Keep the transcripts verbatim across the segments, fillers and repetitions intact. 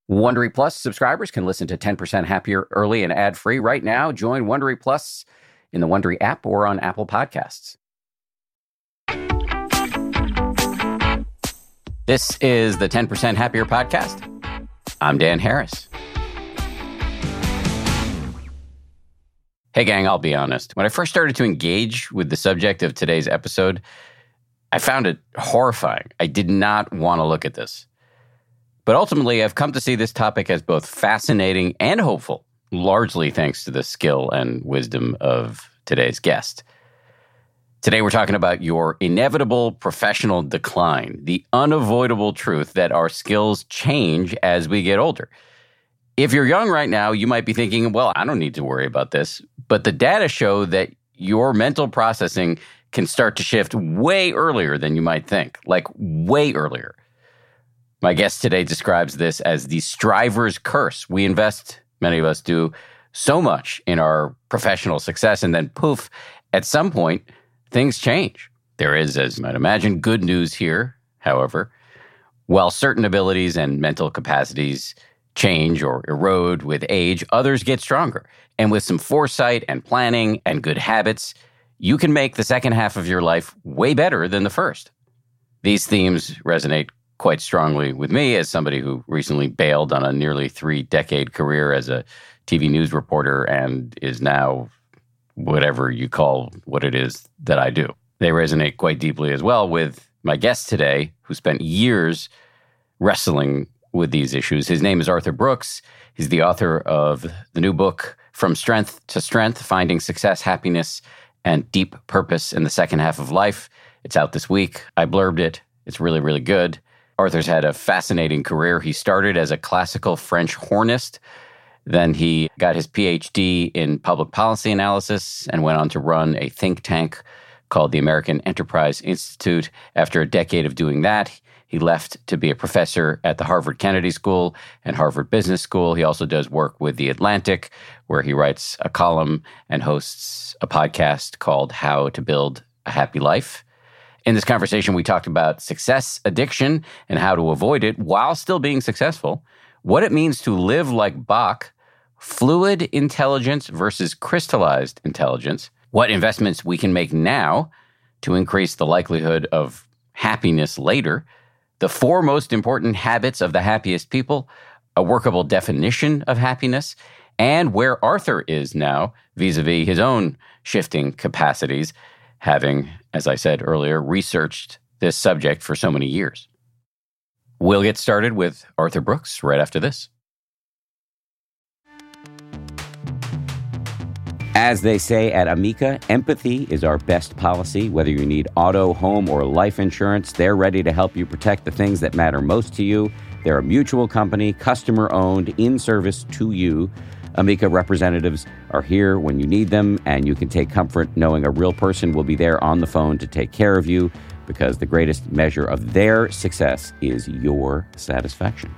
Wondery Plus subscribers can listen to ten percent Happier early and ad-free right now. Join Wondery Plus in the Wondery app or on Apple Podcasts. This is the ten percent Happier podcast. I'm Dan Harris. Hey, gang, I'll be honest. When I first started to engage with the subject of today's episode, I found it horrifying. I did not want to look at this. But ultimately, I've come to see this topic as both fascinating and hopeful, largely thanks to the skill and wisdom of today's guest. Today, we're talking about your inevitable professional decline, the unavoidable truth that our skills change as we get older. If you're young right now, you might be thinking, well, I don't need to worry about this. But the data show that your mental processing can start to shift way earlier than you might think, like way earlier. My guest today describes this as the striver's curse. We invest, many of us do, so much in our professional success, and then poof, at some point, things change. There is, as you might imagine, good news here, however. While certain abilities and mental capacities change or erode with age, others get stronger. And with some foresight and planning and good habits, you can make the second half of your life way better than the first. These themes resonate quite strongly with me as somebody who recently bailed on a nearly three-decade career as a T V news reporter and is now whatever you call what it is that I do. They resonate quite deeply as well with my guest today, who spent years wrestling with these issues. His name is Arthur Brooks. He's the author of the new book, From Strength to Strength, Finding Success, Happiness, and Deep Purpose in the Second Half of Life. It's out this week. I blurbed it. It's really, really good. Arthur's had a fascinating career. He started as a classical French hornist. Then he got his P H D in public policy analysis and went on to run a think tank called the American Enterprise Institute. After a decade of doing that, he left to be a professor at the Harvard Kennedy School and Harvard Business School. He also does work with The Atlantic, where he writes a column and hosts a podcast called How to Build a Happy Life. In this conversation, we talked about success addiction and how to avoid it while still being successful, what it means to live like Bach, fluid intelligence versus crystallized intelligence, what investments we can make now to increase the likelihood of happiness later, the four most important habits of the happiest people, a workable definition of happiness, and where Arthur is now vis-a-vis his own shifting capacities, having, as I said earlier, researched this subject for so many years. We'll get started with Arthur Brooks right after this. As they say at Amica, empathy is our best policy. Whether you need auto, home, or life insurance, they're ready to help you protect the things that matter most to you. They're a mutual company, customer-owned, in service to you. Amica representatives are here when you need them, and you can take comfort knowing a real person will be there on the phone to take care of you, because the greatest measure of their success is your satisfaction.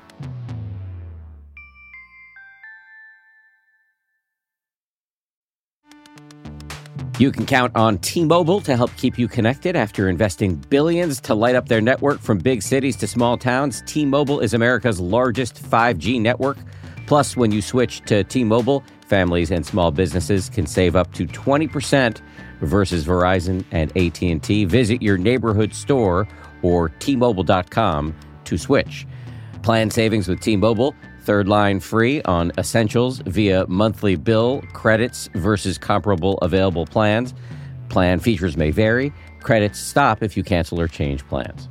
You can count on T-Mobile to help keep you connected. After investing billions to light up their network from big cities to small towns, T-Mobile is America's largest five G network. Plus, when you switch to T-Mobile, families and small businesses can save up to twenty percent versus Verizon and A T and T. Visit your neighborhood store or T Mobile dot com to switch. Plan savings with T-Mobile. Third line free on essentials via monthly bill, credits versus comparable available plans. Plan features may vary. Credits stop if you cancel or change plans.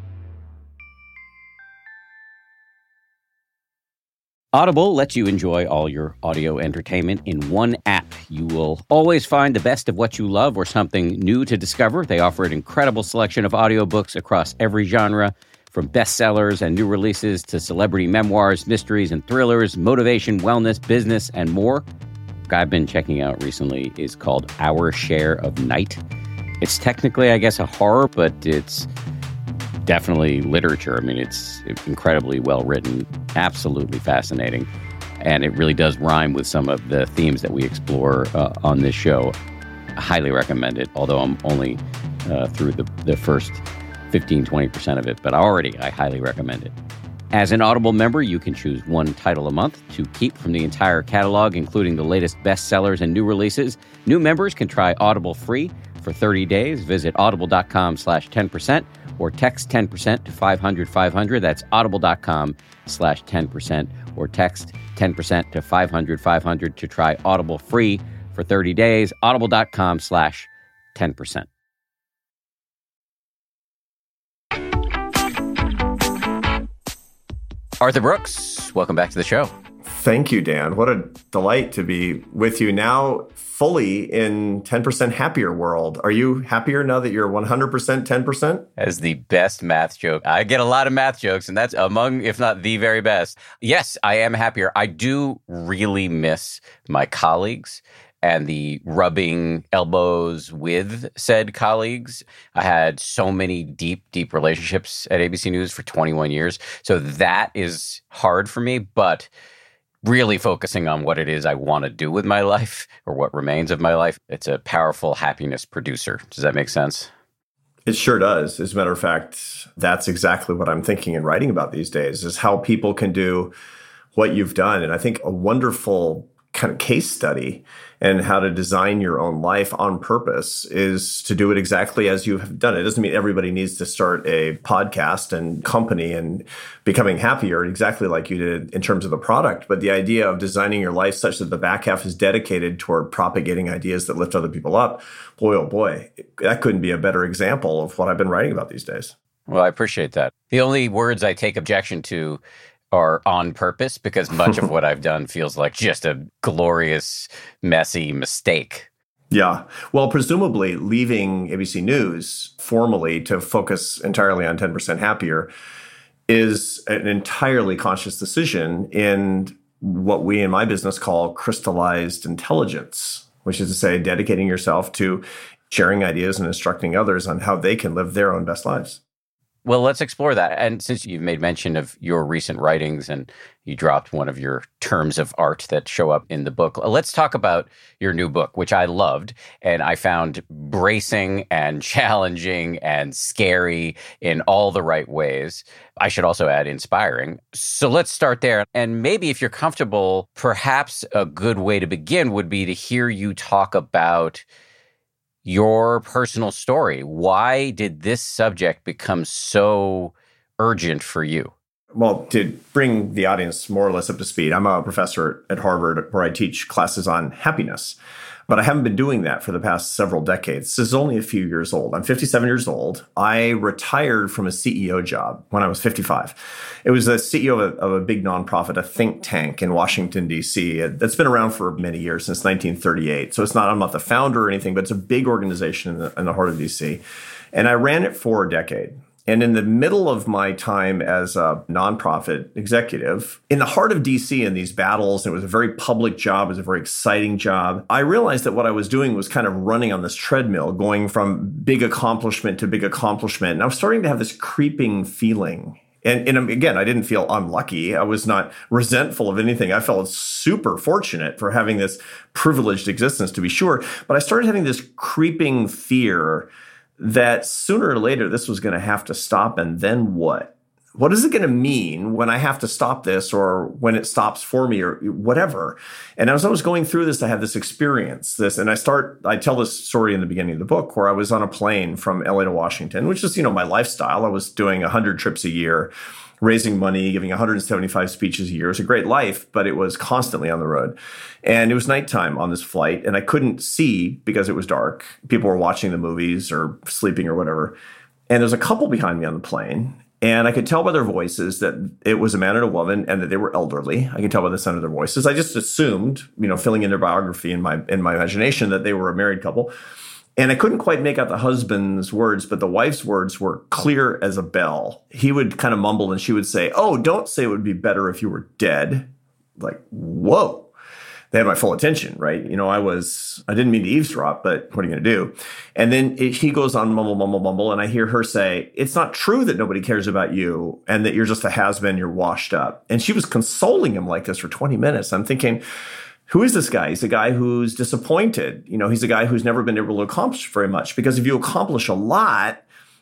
Audible lets you enjoy all your audio entertainment in one app. You will always find the best of what you love or something new to discover. They offer an incredible selection of audiobooks across every genre, from bestsellers and new releases to celebrity memoirs, mysteries and thrillers, motivation, wellness, business, and more. What I've been checking out recently is called Our Share of Night. It's technically, I guess, a horror, but it's definitely literature. I mean, it's incredibly well written, absolutely fascinating, and it really does rhyme with some of the themes that we explore uh, on this show. I highly recommend it, although I'm only uh, through the, the first fifteen, twenty percent of it, but already I highly recommend it. As an Audible member, you can choose one title a month to keep from the entire catalog, including the latest bestsellers and new releases. New members can try Audible free for thirty days. Visit audible.com slash 10% or text ten percent to five hundred five hundred. That's audible.com slash 10% or text ten percent to five hundred five hundred to try Audible free for thirty days. Audible.com slash 10%. Arthur Brooks, welcome back to the show. Thank you, Dan. What a delight to be with you now fully in ten percent happier world. Are you happier now that you're one hundred percent ten percent? As the best math joke. I get a lot of math jokes, and that's among, if not the very best. Yes, I am happier. I do really miss my colleagues and the rubbing elbows with said colleagues. I had so many deep, deep relationships at A B C News for twenty-one years. So that is hard for me, but really focusing on what it is I want to do with my life or what remains of my life, it's a powerful happiness producer. Does that make sense? It sure does. As a matter of fact, that's exactly what I'm thinking and writing about these days, is how people can do what you've done. And I think a wonderful kind of case study and how to design your own life on purpose is to do it exactly as you have done it. It doesn't mean everybody needs to start a podcast and company and becoming happier exactly like you did in terms of the product. But the idea of designing your life such that the back half is dedicated toward propagating ideas that lift other people up, boy, oh boy, that couldn't be a better example of what I've been writing about these days. Well, I appreciate that. The only words I take objection to are on purpose, because much of what I've done feels like just a glorious, messy mistake. Yeah. Well, presumably leaving A B C News formally to focus entirely on ten percent happier is an entirely conscious decision in what we in my business call crystallized intelligence, which is to say dedicating yourself to sharing ideas and instructing others on how they can live their own best lives. Well, let's explore that. And since you've made mention of your recent writings and you dropped one of your terms of art that show up in the book, let's talk about your new book, which I loved and I found bracing and challenging and scary in all the right ways. I should also add inspiring. So let's start there. And maybe if you're comfortable, perhaps a good way to begin would be to hear you talk about your personal story. Why did this subject become so urgent for you? Well, to bring the audience more or less up to speed, I'm a professor at Harvard where I teach classes on happiness, but I haven't been doing that for the past several decades. This is only a few years old. I'm fifty-seven years old. I retired from a C E O job when I was fifty-five. It was a C E O of a, of a big nonprofit, a think tank in Washington, D C That's been around for many years, since nineteen thirty-eight. So it's not, I'm not the founder or anything, but it's a big organization in the, in the heart of D C. And I ran it for a decade. And in the middle of my time as a nonprofit executive, in the heart of D C in these battles, it was a very public job, it was a very exciting job. I realized that what I was doing was kind of running on this treadmill, going from big accomplishment to big accomplishment. And I was starting to have this creeping feeling. And, and again, I didn't feel unlucky. I was not resentful of anything. I felt super fortunate for having this privileged existence, to be sure. But I started having this creeping fear that sooner or later this was going to have to stop. And then what? What is it going to mean when I have to stop this, or when it stops for me, or whatever? And as I was going through this, I had this experience, this, and I start, I tell this story in the beginning of the book where I was on a plane from L A to Washington, which is, you know, my lifestyle. I was doing a hundred trips a year, raising money, giving one hundred seventy-five speeches a year. It was a great life, but it was constantly on the road. And it was nighttime on this flight, and I couldn't see because it was dark. People were watching the movies or sleeping or whatever. And there's a couple behind me on the plane, and I could tell by their voices that it was a man and a woman and that they were elderly. I could tell by the sound of their voices. I just assumed, you know, filling in their biography in my in my imagination, that they were a married couple. And I couldn't quite make out the husband's words, but the wife's words were clear as a bell. He would kind of mumble and she would say, "Oh, don't say it would be better if you were dead." Like, whoa. They had my full attention, right? You know, I was, I didn't mean to eavesdrop, but what are you going to do? And then it, he goes on mumble, mumble, mumble. And I hear her say, "It's not true that nobody cares about you and that you're just a has-been, you're washed up." And she was consoling him like this for twenty minutes. I'm thinking, who is this guy? He's a guy who's disappointed. You know, he's a guy who's never been able to accomplish very much, because if you accomplish a lot,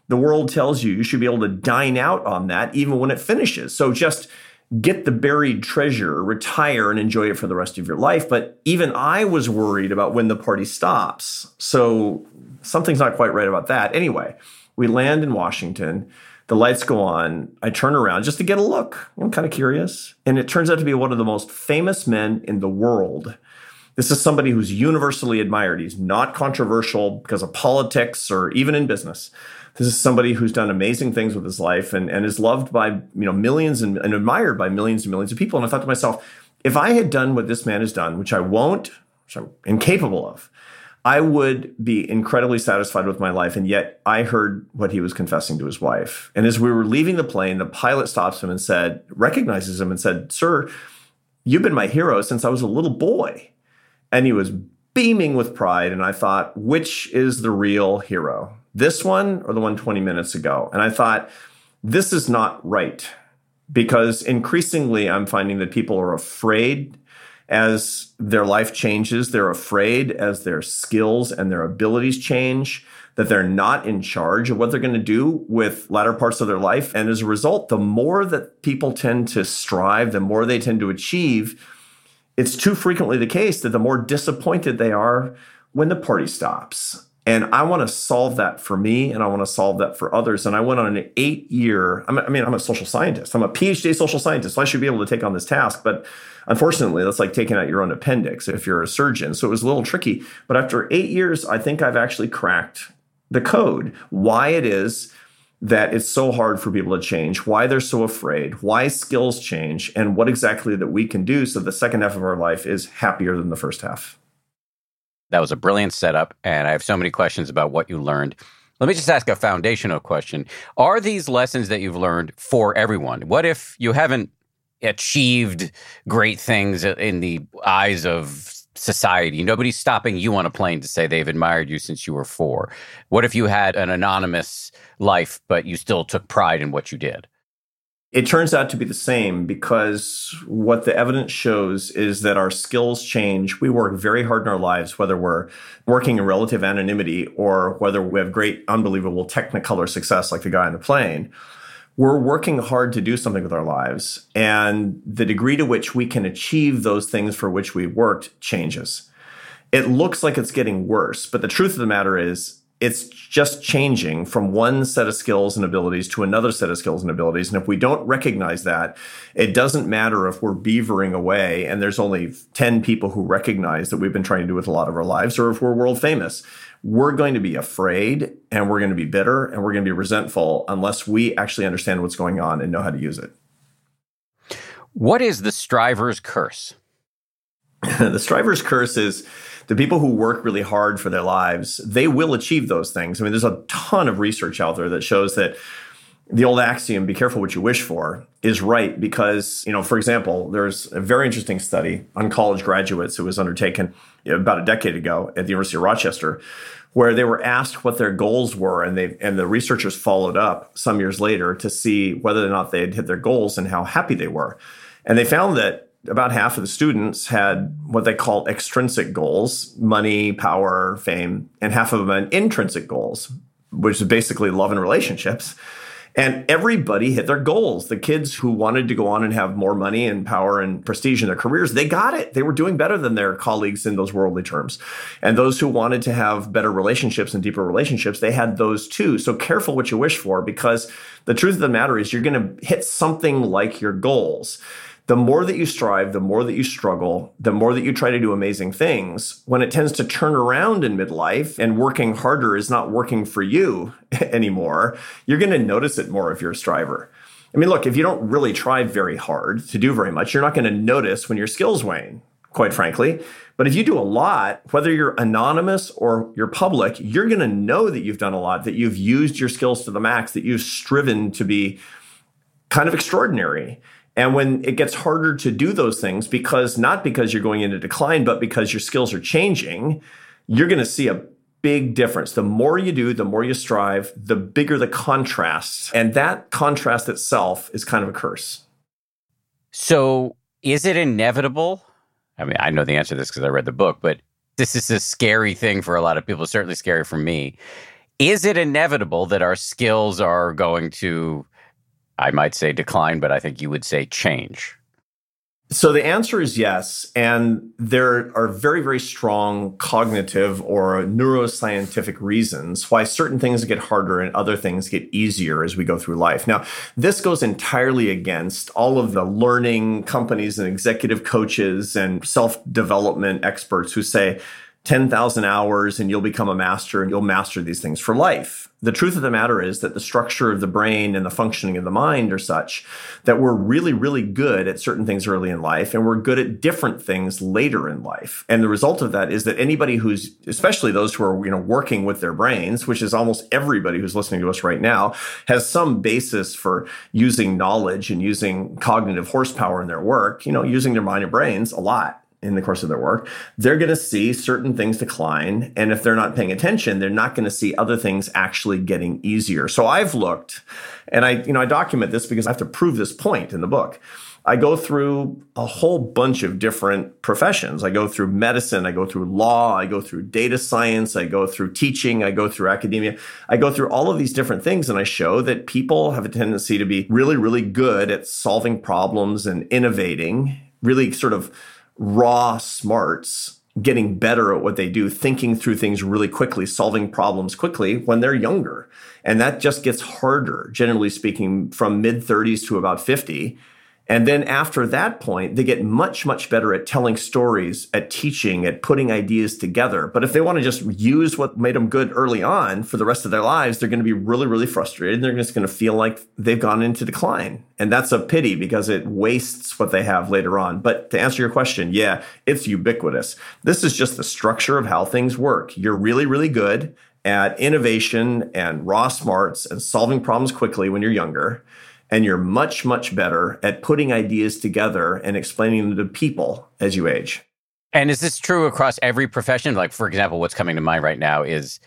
the world tells you you should be able to dine out on that even when it finishes. So just get the buried treasure, retire, and enjoy it for the rest of your life. But even I was worried about when the party stops. So something's not quite right about that. Anyway, we land in Washington. The lights go on. I turn around just to get a look. I'm kind of curious. And it turns out to be one of the most famous men in the world. This is somebody who's universally admired. He's not controversial because of politics or even in business. This is somebody who's done amazing things with his life and, and is loved by, you know, millions and, and admired by millions and millions of people. And I thought to myself, if I had done what this man has done, which I won't, which I'm incapable of, I would be incredibly satisfied with my life. And yet I heard what he was confessing to his wife. And as we were leaving the plane, the pilot stops him and said, recognizes him and said, "Sir, you've been my hero since I was a little boy." And he was beaming with pride. And I thought, which is the real hero? This one or the one twenty minutes ago? And I thought, this is not right, because increasingly I'm finding that people are afraid as their life changes. They're afraid as their skills and their abilities change, that they're not in charge of what they're going to do with latter parts of their life. And as a result, the more that people tend to strive, the more they tend to achieve, it's too frequently the case that the more disappointed they are when the party stops. And I want to solve that for me, and I want to solve that for others. And I went on an eight-year, I mean, I'm a social scientist. I'm a PhD social scientist, so I should be able to take on this task. But unfortunately, that's like taking out your own appendix if you're a surgeon. So it was a little tricky. But after eight years, I think I've actually cracked the code. Why it is that it's so hard for people to change, why they're so afraid, why skills change, and what exactly that we can do so the second half of our life is happier than the first half. That was a brilliant setup, and I have so many questions about what you learned. Let me just ask a foundational question. Are these lessons that you've learned for everyone? What if you haven't achieved great things in the eyes of society? Nobody's stopping you on a plane to say they've admired you since you were four. What if you had an anonymous life, but you still took pride in what you did? It turns out to be the same, because what the evidence shows is that our skills change. We work very hard in our lives, whether we're working in relative anonymity or whether we have great, unbelievable technicolor success like the guy on the plane. We're working hard to do something with our lives, and the degree to which we can achieve those things for which we worked changes. It looks like it's getting worse, but the truth of the matter is it's just changing from one set of skills and abilities to another set of skills and abilities. And if we don't recognize that, it doesn't matter if we're beavering away and there's only ten people who recognize that we've been trying to do with a lot of our lives, or if we're world famous. We're going to be afraid, and we're going to be bitter, and we're going to be resentful unless we actually understand what's going on and know how to use it. What is the striver's curse? The striver's curse is the people who work really hard for their lives. They will achieve those things. I mean, there's a ton of research out there that shows that the old axiom, be careful what you wish for, is right, because, you know, for example, there's a very interesting study on college graduates. It was undertaken about a decade ago at the University of Rochester, where they were asked what their goals were, and they and the researchers followed up some years later to see whether or not they had hit their goals and how happy they were. And they found that about half of the students had what they call extrinsic goals, money, power, fame, and half of them had intrinsic goals, which is basically love and relationships. And everybody hit their goals. The kids who wanted to go on and have more money and power and prestige in their careers, they got it. They were doing better than their colleagues in those worldly terms. And those who wanted to have better relationships and deeper relationships, they had those too. So careful what you wish for, because the truth of the matter is you're going to hit something like your goals. The more that you strive, the more that you struggle, the more that you try to do amazing things, when it tends to turn around in midlife and working harder is not working for you anymore, you're going to notice it more if you're a striver. I mean, look, if you don't really try very hard to do very much, you're not going to notice when your skills wane, quite frankly. But if you do a lot, whether you're anonymous or you're public, you're going to know that you've done a lot, that you've used your skills to the max, that you've striven to be kind of extraordinary. And when it gets harder to do those things, because not because you're going into decline, but because your skills are changing, you're going to see a big difference. The more you do, the more you strive, the bigger the contrast. And that contrast itself is kind of a curse. So is it inevitable? I mean, I know the answer to this because I read the book, but this is a scary thing for a lot of people, certainly scary for me. Is it inevitable that our skills are going to, I might say decline, but I think you would say change? So the answer is yes. And there are very, very strong cognitive or neuroscientific reasons why certain things get harder and other things get easier as we go through life. Now, this goes entirely against all of the learning companies and executive coaches and self-development experts who say ten thousand hours and you'll become a master and you'll master these things for life. The truth of the matter is that the structure of the brain and the functioning of the mind are such that we're really, really good at certain things early in life, and we're good at different things later in life. And the result of that is that anybody who's, especially those who are, you know, working with their brains, which is almost everybody who's listening to us right now, has some basis for using knowledge and using cognitive horsepower in their work, you know, using their mind and brains a lot in the course of their work, they're going to see certain things decline. And if they're not paying attention, they're not going to see other things actually getting easier. So I've looked, and I, you know, I document this because I have to prove this point in the book. I go through a whole bunch of different professions. I go through medicine, I go through law, I go through data science, I go through teaching, I go through academia. I go through all of these different things, and I show that people have a tendency to be really, really good at solving problems and innovating, really sort of raw smarts, getting better at what they do, thinking through things really quickly, solving problems quickly when they're younger. And that just gets harder, generally speaking, from mid thirties to about fifty. And then after that point, they get much, much better at telling stories, at teaching, at putting ideas together. But if they want to just use what made them good early on for the rest of their lives, they're going to be really, really frustrated. They're just going to feel like they've gone into decline. And that's a pity because it wastes what they have later on. But to answer your question, yeah, it's ubiquitous. This is just the structure of how things work. You're really, really good at innovation and raw smarts and solving problems quickly when you're younger. And you're much, much better at putting ideas together and explaining them to people as you age. And is this true across every profession? Like, for example, what's coming to mind right now is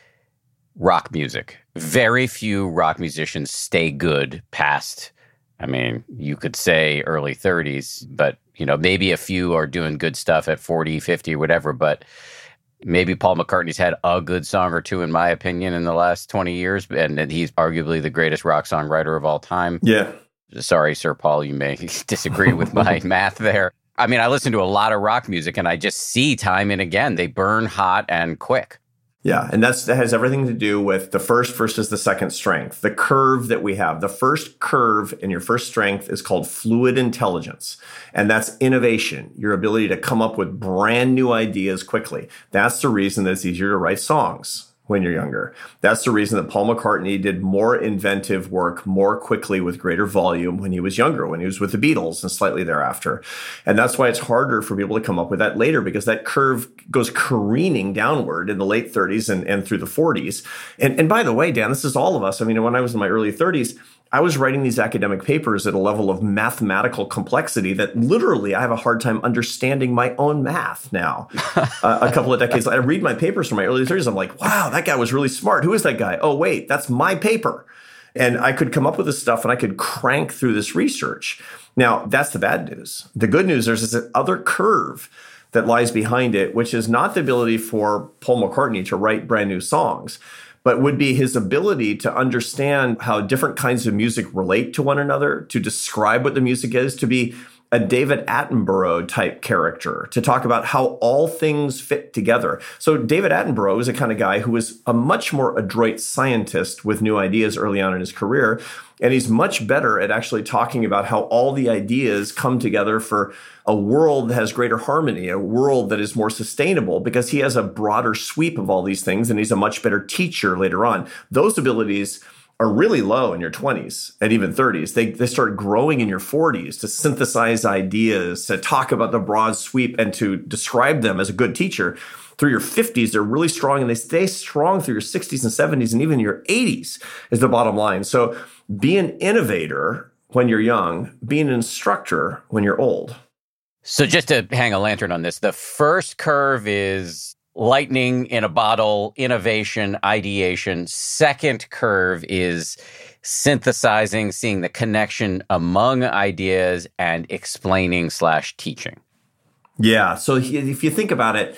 rock music. Very few rock musicians stay good past, I mean, you could say early thirties, but, you know, maybe a few are doing good stuff at forty, fifty, whatever. But maybe Paul McCartney's had a good song or two, in my opinion, in the last twenty years. And he's arguably the greatest rock songwriter of all time. Yeah. Sorry, Sir Paul, you may disagree with my math there. I mean, I listen to a lot of rock music and I just see time and again, they burn hot and quick. Yeah, and that's, that has everything to do with the first versus the second strength, the curve that we have. The first curve in your first strength is called fluid intelligence, and that's innovation, your ability to come up with brand new ideas quickly. That's the reason that it's easier to write songs when you're younger. That's the reason that Paul McCartney did more inventive work more quickly with greater volume when he was younger, when he was with the Beatles and slightly thereafter. And that's why it's harder for people to come up with that later, because that curve goes careening downward in the late thirties and, and through the forties. And, and by the way, Dan, this is all of us. I mean, when I was in my early thirties, I was writing these academic papers at a level of mathematical complexity that literally I have a hard time understanding my own math now. uh, a couple of decades later, I read my papers from my early thirties. I'm like, wow, that guy was really smart. Who is that guy? Oh, wait, that's my paper. And I could come up with this stuff and I could crank through this research. Now, that's the bad news. The good news is this other curve that lies behind it, which is not the ability for Paul McCartney to write brand new songs, but would be his ability to understand how different kinds of music relate to one another, to describe what the music is, to be a David Attenborough type character, to talk about how all things fit together. So David Attenborough is a kind of guy who was a much more adroit scientist with new ideas early on in his career. And he's much better at actually talking about how all the ideas come together for a world that has greater harmony, a world that is more sustainable, because he has a broader sweep of all these things, and he's a much better teacher later on. Those abilities are really low in your twenties and even thirties. They, they start growing in your forties to synthesize ideas, to talk about the broad sweep, and to describe them as a good teacher. Through your fifties, they're really strong, and they stay strong through your sixties and seventies and even your eighties is the bottom line. So be an innovator when you're young, be an instructor when you're old. So just to hang a lantern on this, the first curve is lightning in a bottle, innovation, ideation. Second curve is synthesizing, seeing the connection among ideas, and explaining slash teaching. Yeah. So if you think about it,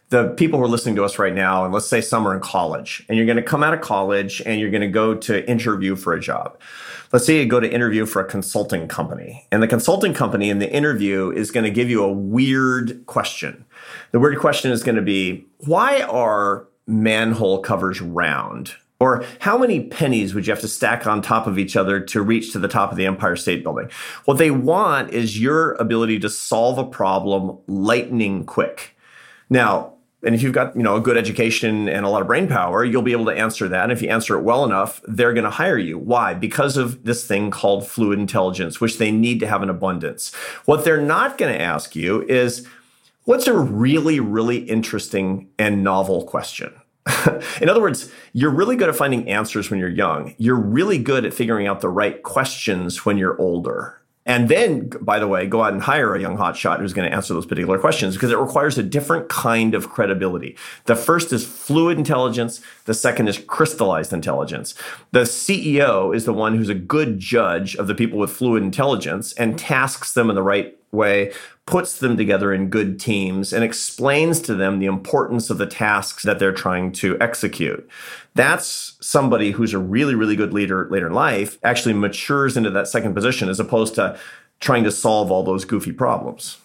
the people who are listening to us right now, and let's say some are in college, and you're going to come out of college and you're going to go to interview for a job. Let's say you go to interview for a consulting company, and the consulting company in the interview is going to give you a weird question. The weird question is going to be, why are manhole covers round? Or how many pennies would you have to stack on top of each other to reach to the top of the Empire State Building? What they want is your ability to solve a problem lightning quick. Now, and if you've got, you know, a good education and a lot of brain power, you'll be able to answer that. And if you answer it well enough, they're going to hire you. Why? Because of this thing called fluid intelligence, which they need to have in abundance. What they're not going to ask you is, what's a really, really interesting and novel question? In other words, you're really good at finding answers when you're young. You're really good at figuring out the right questions when you're older. And then, by the way, go out and hire a young hotshot who's going to answer those particular questions, because it requires a different kind of credibility. The first is fluid intelligence. The second is crystallized intelligence. The C E O is the one who's a good judge of the people with fluid intelligence and tasks them in the right way, puts them together in good teams, and explains to them the importance of the tasks that they're trying to execute. That's somebody who's a really, really good leader later in life, actually matures into that second position as opposed to trying to solve all those goofy problems.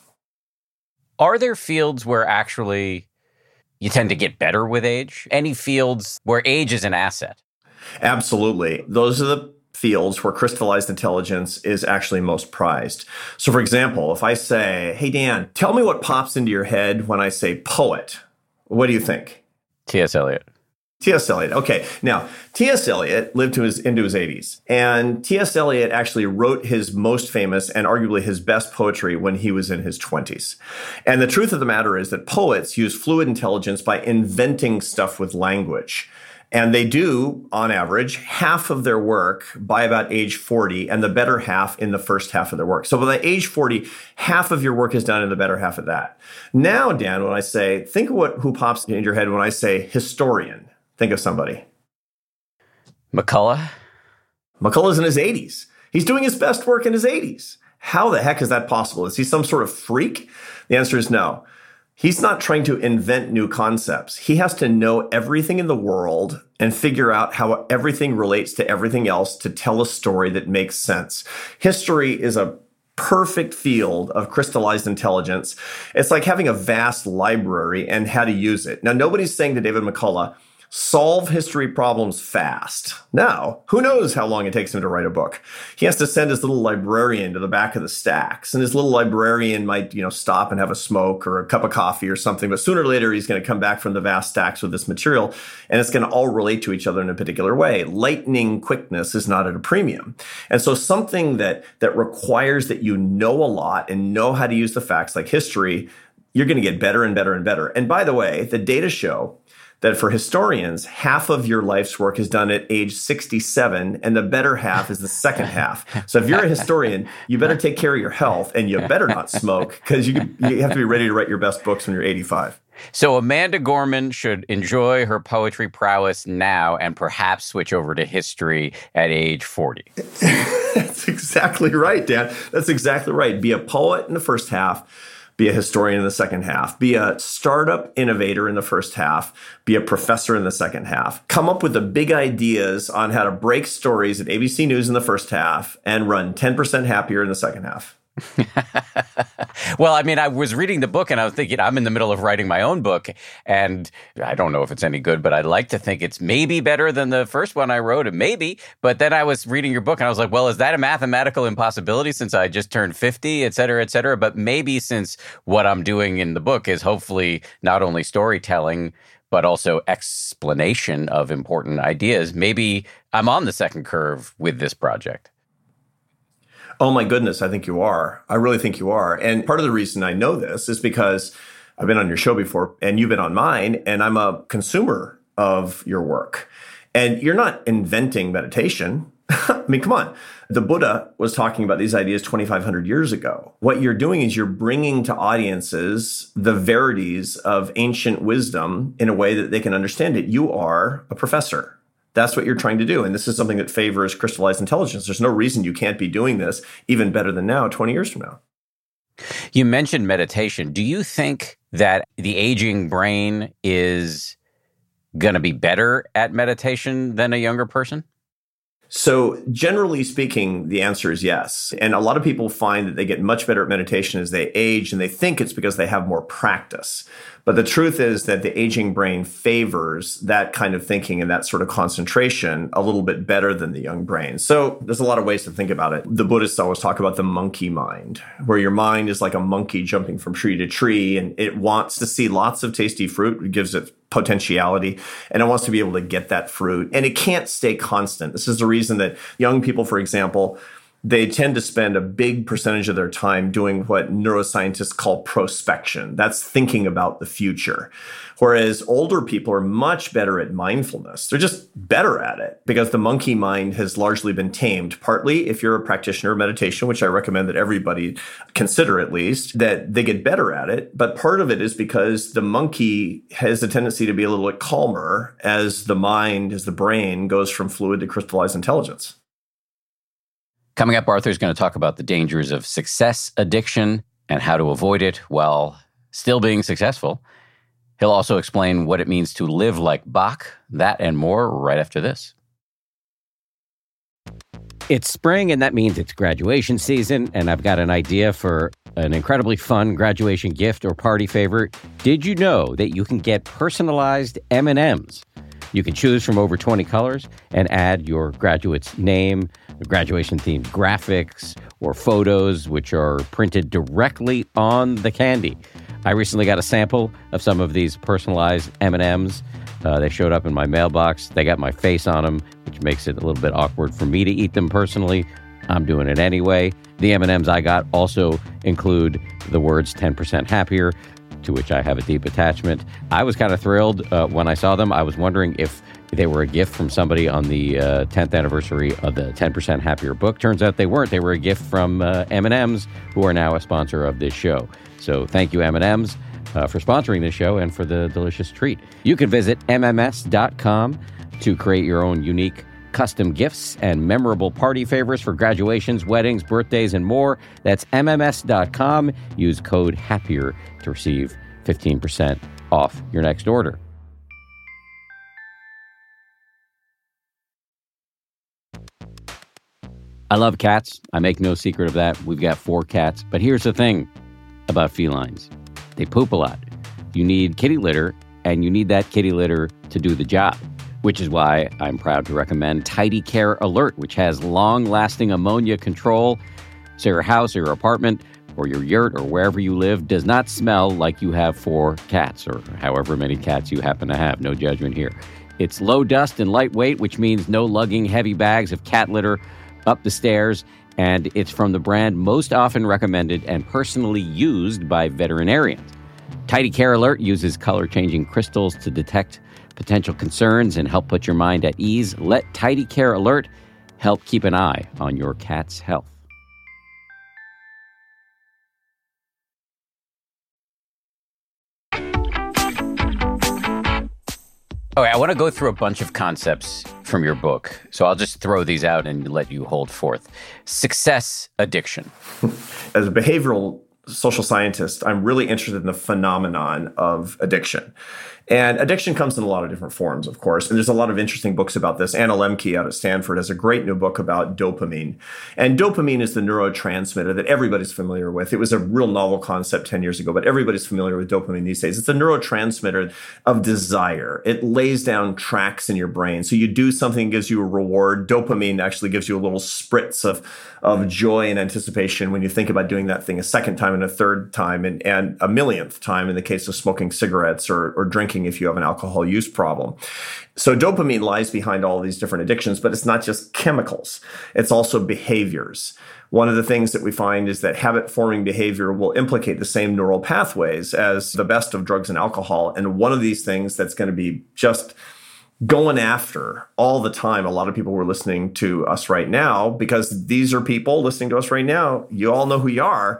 Are there fields where actually you tend to get better with age? Any fields where age is an asset? Absolutely. Those are the fields where crystallized intelligence is actually most prized. So for example, if I say, hey, Dan, tell me what pops into your head when I say poet. What do you think? T S. Eliot. T S. Eliot. Okay. Now, T S. Eliot lived to his, into his eighties. And T S. Eliot actually wrote his most famous and arguably his best poetry when he was in his twenties. And the truth of the matter is that poets use fluid intelligence by inventing stuff with language. And they do, on average, half of their work by about age forty, and the better half in the first half of their work. So by age forty, half of your work is done in the better half of that. Now, Dan, when I say, think of what who pops into your head when I say historian. Think of somebody. McCullough? McCullough's in his eighties. He's doing his best work in his eighties. How the heck is that possible? Is he some sort of freak? The answer is no. He's not trying to invent new concepts. He has to know everything in the world and figure out how everything relates to everything else to tell a story that makes sense. History is a perfect field of crystallized intelligence. It's like having a vast library and how to use it. Now, nobody's saying to David McCullough, solve history problems fast. Now, who knows how long it takes him to write a book? He has to send his little librarian to the back of the stacks, and his little librarian might, you know, stop and have a smoke or a cup of coffee or something. But sooner or later, he's going to come back from the vast stacks with this material, and it's going to all relate to each other in a particular way. Lightning quickness is not at a premium. And so something that, that requires that you know a lot and know how to use the facts, like history, you're going to get better and better and better. And by the way, the data show that for historians, half of your life's work is done at age sixty-seven, and the better half is the second half. So if you're a historian, you better take care of your health, and you better not smoke, because you, you have to be ready to write your best books when you're eighty-five. So Amanda Gorman should enjoy her poetry prowess now and perhaps switch over to history at age forty. That's exactly right, Dan. That's exactly right. Be a poet in the first half. Be a historian in the second half. Be a startup innovator in the first half. Be a professor in the second half. Come up with the big ideas on how to break stories at A B C News in the first half and run ten percent happier in the second half. Well, I mean, I was reading the book and I was thinking, I'm in the middle of writing my own book, and I don't know if it's any good, but I'd like to think it's maybe better than the first one I wrote, and maybe. But then I was reading your book and I was like, well, is that a mathematical impossibility since I just turned fifty, et cetera, et cetera? But maybe since what I'm doing in the book is hopefully not only storytelling, but also explanation of important ideas, maybe I'm on the second curve with this project. Oh my goodness, I think you are. I really think you are. And part of the reason I know this is because I've been on your show before and you've been on mine, and I'm a consumer of your work. And you're not inventing meditation. I mean, come on. The Buddha was talking about these ideas twenty-five hundred years ago. What you're doing is you're bringing to audiences the verities of ancient wisdom in a way that they can understand it. You are a professor. That's what you're trying to do. And this is something that favors crystallized intelligence. There's no reason you can't be doing this even better than now, twenty years from now. You mentioned meditation. Do you think that the aging brain is going to be better at meditation than a younger person? So generally speaking, the answer is yes. And a lot of people find that they get much better at meditation as they age, and they think it's because they have more practice. But the truth is that the aging brain favors that kind of thinking and that sort of concentration a little bit better than the young brain. So there's a lot of ways to think about it. The Buddhists always talk about the monkey mind, where your mind is like a monkey jumping from tree to tree, and it wants to see lots of tasty fruit. It gives it potentiality, and it wants to be able to get that fruit. And it can't stay constant. This is the reason that young people, for example, they tend to spend a big percentage of their time doing what neuroscientists call prospection. That's thinking about the future. Whereas older people are much better at mindfulness. They're just better at it because the monkey mind has largely been tamed. Partly, if you're a practitioner of meditation, which I recommend that everybody consider at least, that they get better at it. But part of it is because the monkey has a tendency to be a little bit calmer as the mind, as the brain goes from fluid to crystallized intelligence. Coming up, Arthur's going to talk about the dangers of success addiction and how to avoid it while still being successful. He'll also explain what it means to live like Bach, that and more right after this. It's spring, and that means it's graduation season, and I've got an idea for an incredibly fun graduation gift or party favor. Did you know that you can get personalized M and M's? You can choose from over twenty colors and add your graduate's name, graduation-themed graphics, or photos, which are printed directly on the candy. I recently got a sample of some of these personalized M and M's. Uh, they showed up in my mailbox. They got my face on them, which makes it a little bit awkward for me to eat them personally. I'm doing it anyway. The M and M's I got also include the words ten percent happier, to which I have a deep attachment. I was kind of thrilled uh, when I saw them. I was wondering if they were a gift from somebody on the uh, tenth anniversary of the ten percent Happier book. Turns out they weren't. They were a gift from uh, M and M's, who are now a sponsor of this show. So thank you, M and M's, uh, for sponsoring this show and for the delicious treat. You can visit M M S dot com to create your own unique custom gifts and memorable party favors for graduations, weddings, birthdays, and more. That's M M S dot com. Use code HAPPIER to receive fifteen percent off your next order. I love cats. I make no secret of that. We've got four cats. But here's the thing about felines. They poop a lot. You need kitty litter, and you need that kitty litter to do the job, which is why I'm proud to recommend Tidy Care Alert, which has long-lasting ammonia control, so your house or your apartment or your yurt or wherever you live does not smell like you have four cats or however many cats you happen to have. No judgment here. It's low dust and lightweight, which means no lugging heavy bags of cat litter up the stairs, and it's from the brand most often recommended and personally used by veterinarians. Tidy Care Alert uses color-changing crystals to detect potential concerns and help put your mind at ease. Let Tidy Care Alert help keep an eye on your cat's health. Okay, I want to go through a bunch of concepts from your book. So I'll just throw these out and let you hold forth. Success addiction. As a behavioral social scientist, I'm really interested in the phenomenon of addiction. And addiction comes in a lot of different forms, of course. And there's a lot of interesting books about this. Anna Lembke out at Stanford has a great new book about dopamine. And dopamine is the neurotransmitter that everybody's familiar with. It was a real novel concept ten years ago, but everybody's familiar with dopamine these days. It's a neurotransmitter of desire. It lays down tracks in your brain. So you do something, gives you a reward. Dopamine actually gives you a little spritz of, of joy and anticipation when you think about doing that thing a second time and a third time and, and a millionth time in the case of smoking cigarettes or, or drinking if you have an alcohol use problem. So dopamine lies behind all these different addictions, but it's not just chemicals. It's also behaviors. One of the things that we find is that habit-forming behavior will implicate the same neural pathways as the best of drugs and alcohol. And one of these things that's going to be just going after all the time, a lot of people who are listening to us right now, because these are people listening to us right now, you all know who you are,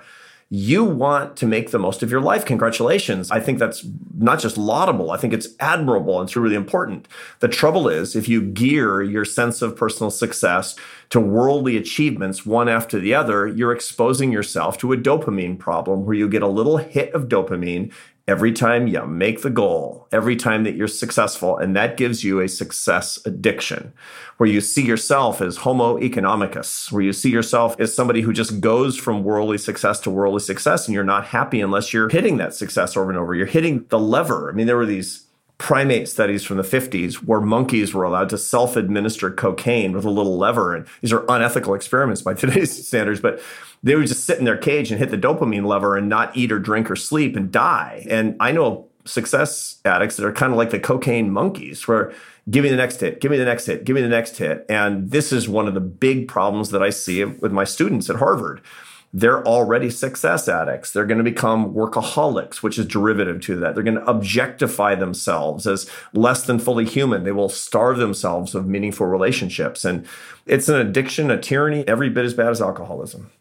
You want to make the most of your life. Congratulations. I think that's not just laudable. I think it's admirable and it's really important. The trouble is, if you gear your sense of personal success to worldly achievements one after the other, you're exposing yourself to a dopamine problem where you get a little hit of dopamine every time you make the goal, every time that you're successful. And that gives you a success addiction, where you see yourself as homo economicus, where you see yourself as somebody who just goes from worldly success to worldly success, and you're not happy unless you're hitting that success over and over. You're hitting the lever. I mean, there were these primate studies from the fifties where monkeys were allowed to self-administer cocaine with a little lever. And these are unethical experiments by today's standards, but they would just sit in their cage and hit the dopamine lever and not eat or drink or sleep and die. And I know success addicts that are kind of like the cocaine monkeys, where give me the next hit, give me the next hit, give me the next hit. And this is one of the big problems that I see with my students at Harvard. They're already success addicts. They're going to become workaholics, which is derivative to that. They're going to objectify themselves as less than fully human. They will starve themselves of meaningful relationships. And it's an addiction, a tyranny, every bit as bad as alcoholism.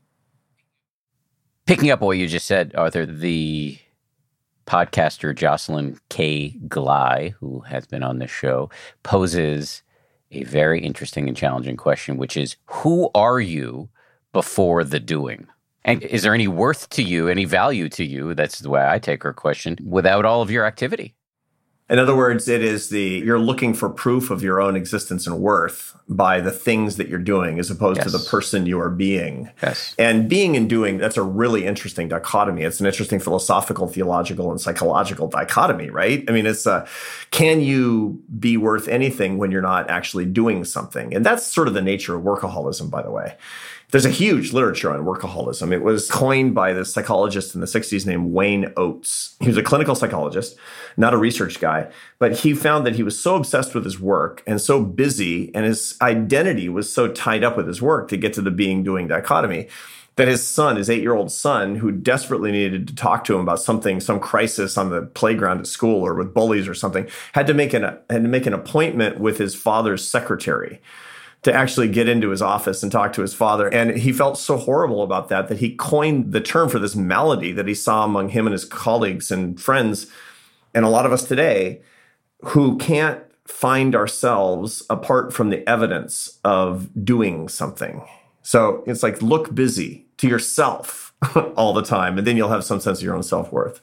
Picking up on what you just said, Arthur, the podcaster Jocelyn K. Glei, who has been on this show, poses a very interesting and challenging question, which is, who are you before the doing? And is there any worth to you, any value to you, that's the way I take her question, without all of your activity? In other words, it is the, you're looking for proof of your own existence and worth by the things that you're doing as opposed yes. to the person you are being. Yes. And being and doing, that's a really interesting dichotomy. It's an interesting philosophical, theological, and psychological dichotomy, right? I mean, it's, uh, can you be worth anything when you're not actually doing something? And that's sort of the nature of workaholism, by the way. There's a huge literature on workaholism. It was coined by this psychologist in the sixties named Wayne Oates. He was a clinical psychologist, not a research guy, but he found that he was so obsessed with his work and so busy, and his identity was so tied up with his work to get to the being-doing dichotomy, that his son, his eight-year-old son, who desperately needed to talk to him about something, some crisis on the playground at school or with bullies or something, had to make an, had to make an appointment with his father's secretary to actually get into his office and talk to his father. And he felt so horrible about that, that he coined the term for this malady that he saw among him and his colleagues and friends, and a lot of us today, who can't find ourselves apart from the evidence of doing something. So it's like, look busy to yourself all the time, and then you'll have some sense of your own self-worth.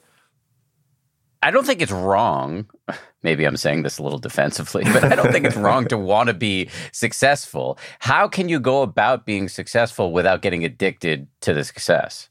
I don't think it's wrong. Maybe I'm saying this a little defensively, but I don't think it's wrong to want to be successful. How can you go about being successful without getting addicted to the success?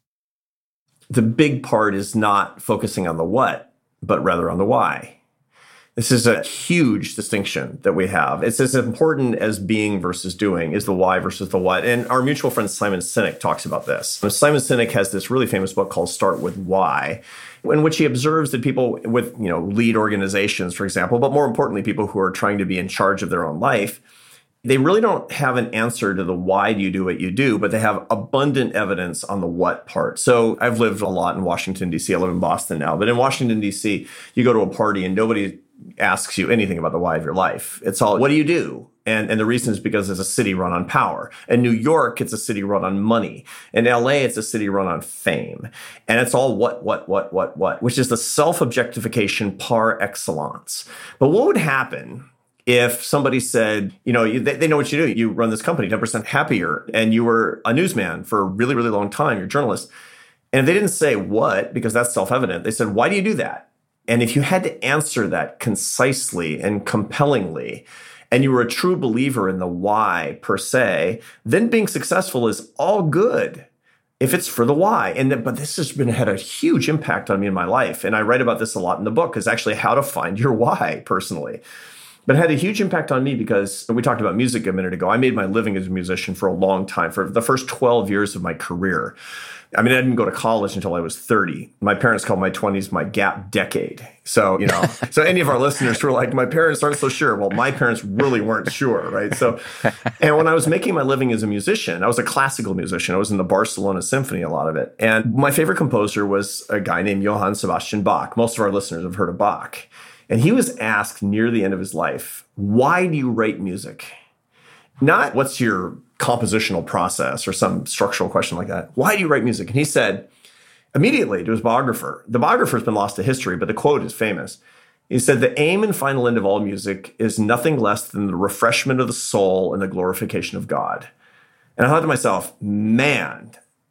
The big part is not focusing on the what, but rather on the why. This is a huge distinction that we have. It's as important as being versus doing is the why versus the what. And our mutual friend Simon Sinek talks about this. Simon Sinek has this really famous book called Start With Why, in which he observes that people with, you know, lead organizations, for example, but more importantly, people who are trying to be in charge of their own life, they really don't have an answer to the why do you do what you do, but they have abundant evidence on the what part. So I've lived a lot in Washington, D C. I live in Boston now, but in Washington, D C, you go to a party and nobody asks you anything about the why of your life. It's all, what do you do? And and the reason is because it's a city run on power. In New York, it's a city run on money. In L A, it's a city run on fame. And it's all what, what, what, what, what, which is the self-objectification par excellence. But what would happen if somebody said, you know, you, they, they know what you do. You run this company, ten percent happier, and you were a newsman for a really, really long time. You're a journalist. And if they didn't say what, because that's self-evident, they said, why do you do that? And if you had to answer that concisely and compellingly, and you were a true believer in the why per se, then being successful is all good if it's for the why. And but this has been had a huge impact on me in my life. And I write about this a lot in the book, is actually how to find your why personally. But it had a huge impact on me because we talked about music a minute ago. I made my living as a musician for a long time, for the first twelve years of my career. I mean, I didn't go to college until I was thirty. My parents called my twenties my gap decade. So, you know, so any of our listeners who are like, my parents aren't so sure. Well, my parents really weren't sure, right? So, and when I was making my living as a musician, I was a classical musician. I was in the Barcelona Symphony, a lot of it. And my favorite composer was a guy named Johann Sebastian Bach. Most of our listeners have heard of Bach. And he was asked near the end of his life, why do you write music? Not what's your compositional process or some structural question like that. Why do you write music? And he said, immediately to his biographer. The biographer's been lost to history, but the quote is famous. He said, "The aim and final end of all music is nothing less than the refreshment of the soul and the glorification of God." And I thought to myself, man,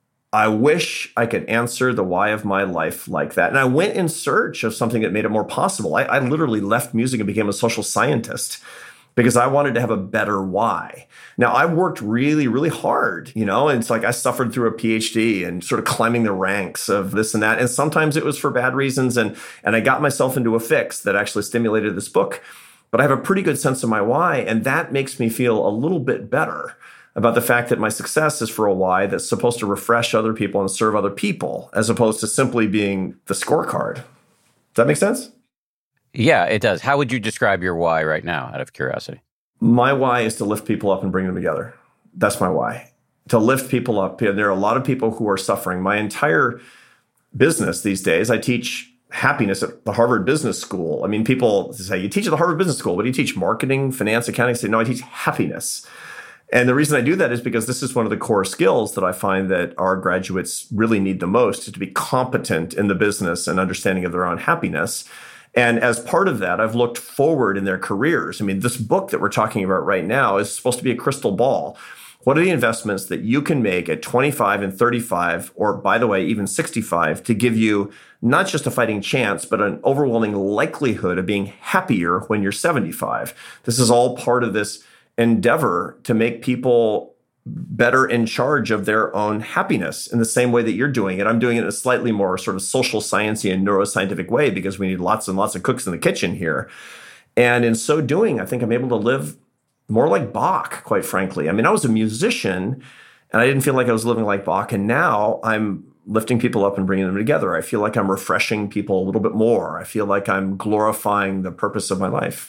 I wish I could answer the why of my life like that. And I went in search of something that made it more possible. I, I literally left music and became a social scientist because I wanted to have a better why. Now, I worked really, really hard, you know, and it's like I suffered through a P H D and sort of climbing the ranks of this and that. And sometimes it was for bad reasons. And, and I got myself into a fix that actually stimulated this book. But I have a pretty good sense of my why. And that makes me feel a little bit better about the fact that my success is for a why that's supposed to refresh other people and serve other people, as opposed to simply being the scorecard. Does that make sense? Yeah, it does. How would you describe your why right now, out of curiosity? My why is to lift people up and bring them together. That's my why. To lift people up. There are a lot of people who are suffering. My entire business these days, I teach happiness at the Harvard Business School. I mean, people say, you teach at the Harvard Business School, but do you teach marketing, finance, accounting? I say, no, I teach happiness. And the reason I do that is because this is one of the core skills that I find that our graduates really need the most, is to be competent in the business and understanding of their own happiness. And as part of that, I've looked forward in their careers. I mean, this book that we're talking about right now is supposed to be a crystal ball. What are the investments that you can make at twenty-five and thirty-five, or by the way, even sixty-five, to give you not just a fighting chance, but an overwhelming likelihood of being happier when you're seventy-five? This is all part of this endeavor to make people better in charge of their own happiness in the same way that you're doing it. I'm doing it in a slightly more sort of social sciencey and neuroscientific way because we need lots and lots of cooks in the kitchen here. And in so doing, I think I'm able to live more like Bach, quite frankly. I mean, I was a musician and I didn't feel like I was living like Bach. And now I'm lifting people up and bringing them together. I feel like I'm refreshing people a little bit more. I feel like I'm glorifying the purpose of my life.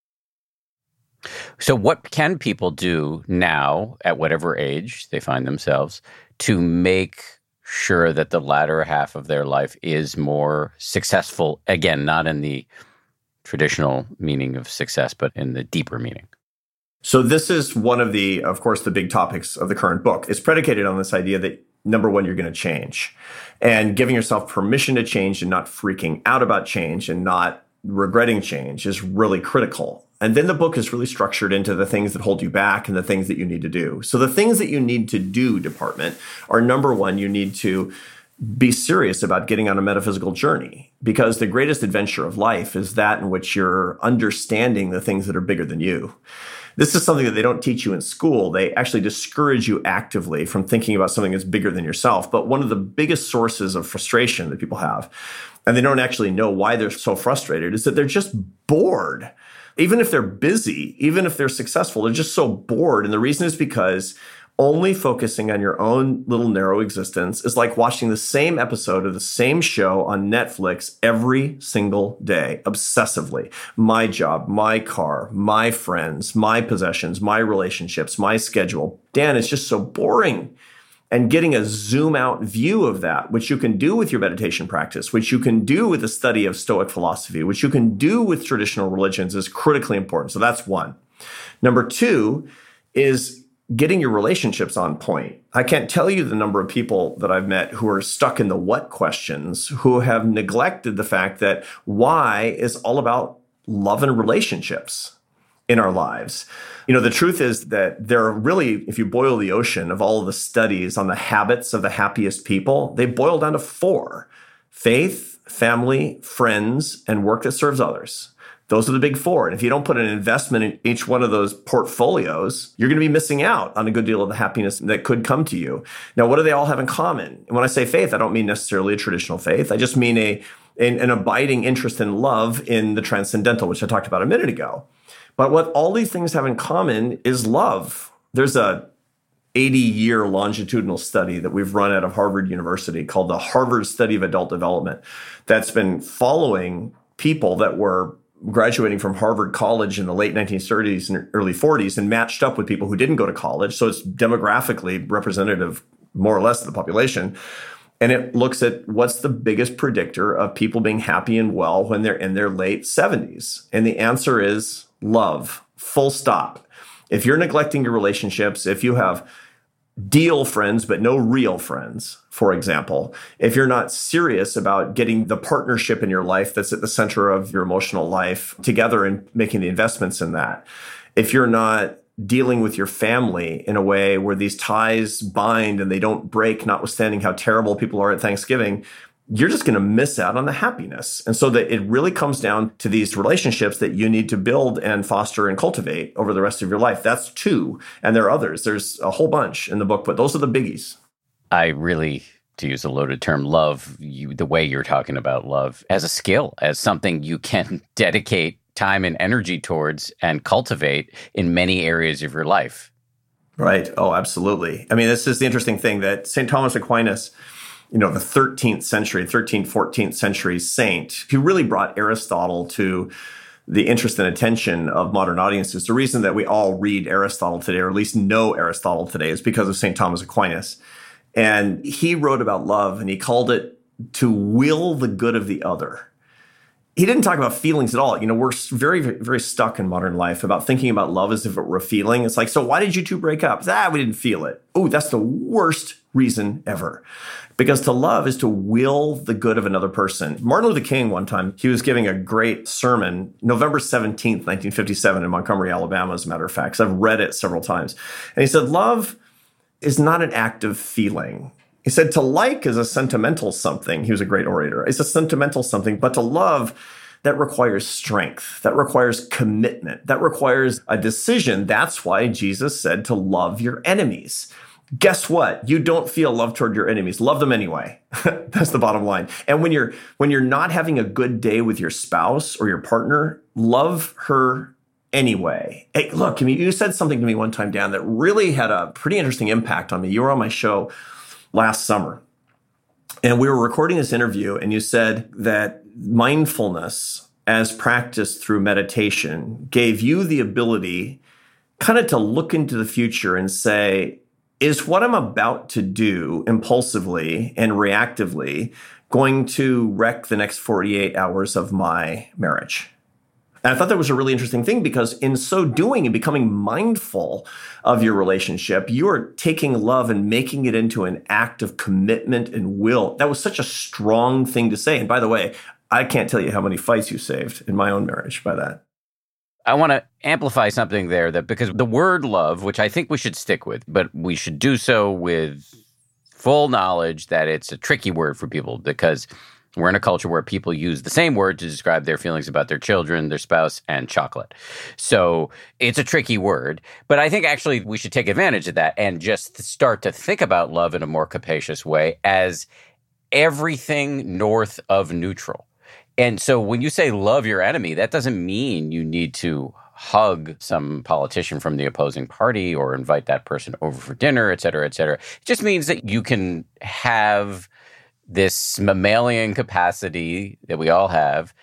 So what can people do now, at whatever age they find themselves, to make sure that the latter half of their life is more successful? Again, not in the traditional meaning of success, but in the deeper meaning. So this is one of the, of course, the big topics of the current book. It's predicated on this idea that, number one, you're going to change. And giving yourself permission to change and not freaking out about change and not regretting change is really critical. And then the book is really structured into the things that hold you back and the things that you need to do. So the things that you need to do, department, are number one, you need to be serious about getting on a metaphysical journey, because the greatest adventure of life is that in which you're understanding the things that are bigger than you. This is something that they don't teach you in school. They actually discourage you actively from thinking about something that's bigger than yourself. But one of the biggest sources of frustration that people have, and they don't actually know why they're so frustrated, is that they're just bored. Even if they're busy, even if they're successful, they're just so bored. And the reason is because only focusing on your own little narrow existence is like watching the same episode of the same show on Netflix every single day, obsessively. My job, my car, my friends, my possessions, my relationships, my schedule. Dan, it's just so boring. And getting a zoom out view of that, which you can do with your meditation practice, which you can do with the study of Stoic philosophy, which you can do with traditional religions, is critically important. So that's one. Number two is getting your relationships on point. I can't tell you the number of people that I've met who are stuck in the what questions, who have neglected the fact that why is all about love and relationships in our lives. You know, the truth is that there are really, if you boil the ocean of all of the studies on the habits of the happiest people, they boil down to four: faith, family, friends, and work that serves others. Those are the big four. And if you don't put an investment in each one of those portfolios, you're going to be missing out on a good deal of the happiness that could come to you. Now, what do they all have in common? And when I say faith, I don't mean necessarily a traditional faith. I just mean a an, an abiding interest and love in the transcendental, which I talked about a minute ago. But what all these things have in common is love. There's a eighty-year longitudinal study that we've run out of Harvard University called the Harvard Study of Adult Development that's been following people that were graduating from Harvard College in the late nineteen thirties and early forties and matched up with people who didn't go to college. So it's demographically representative, more or less, of the population. And it looks at what's the biggest predictor of people being happy and well when they're in their late seventies. And the answer is love, full stop. If you're neglecting your relationships, if you have deal friends, but no real friends, for example, if you're not serious about getting the partnership in your life that's at the center of your emotional life together and making the investments in that, if you're not dealing with your family in a way where these ties bind and they don't break, notwithstanding how terrible people are at Thanksgiving, you're just going to miss out on the happiness. And so that it really comes down to these relationships that you need to build and foster and cultivate over the rest of your life. That's two. And there are others. There's a whole bunch in the book, but those are the biggies. I really, to use a loaded term, love you, the way you're talking about love as a skill, as something you can dedicate time and energy towards and cultivate in many areas of your life. Right. Oh, absolutely. I mean, this is the interesting thing that Saint Thomas Aquinas, you know, the thirteenth century, thirteenth, fourteenth century saint, who really brought Aristotle to the interest and attention of modern audiences. The reason that we all read Aristotle today, or at least know Aristotle today, is because of Saint Thomas Aquinas. And he wrote about love, and he called it to will the good of the other. He didn't talk about feelings at all. You know, we're very, very stuck in modern life about thinking about love as if it were a feeling. It's like, so why did you two break up? Ah, we didn't feel it. Oh, that's the worst reason ever. Because to love is to will the good of another person. Martin Luther King, one time, he was giving a great sermon, November seventeenth, nineteen fifty-seven, in Montgomery, Alabama, as a matter of fact, 'cause I've read it several times. And he said, love is not an act of feeling. He said, to like is a sentimental something. He was a great orator. It's a sentimental something, but to love, that requires strength. That requires commitment. That requires a decision. That's why Jesus said to love your enemies. Guess what? You don't feel love toward your enemies. Love them anyway. That's the bottom line. And when you're when you're not having a good day with your spouse or your partner, love her anyway. Hey, look, I mean, you said something to me one time, Dan, that really had a pretty interesting impact on me. You were on my show last summer, and we were recording this interview, and you said that mindfulness as practiced through meditation gave you the ability kind of to look into the future and say, is what I'm about to do impulsively and reactively going to wreck the next forty-eight hours of my marriage? And I thought that was a really interesting thing, because in so doing and becoming mindful of your relationship, you are taking love and making it into an act of commitment and will. That was such a strong thing to say. And by the way, I can't tell you how many fights you saved in my own marriage by that. I want to amplify something there, that because the word love, which I think we should stick with, but we should do so with full knowledge that it's a tricky word for people, because we're in a culture where people use the same word to describe their feelings about their children, their spouse, and chocolate. So it's a tricky word. But I think actually we should take advantage of that and just start to think about love in a more capacious way as everything north of neutral. And so when you say love your enemy, that doesn't mean you need to hug some politician from the opposing party or invite that person over for dinner, et cetera, et cetera. It just means that you can have this mammalian capacity that we all have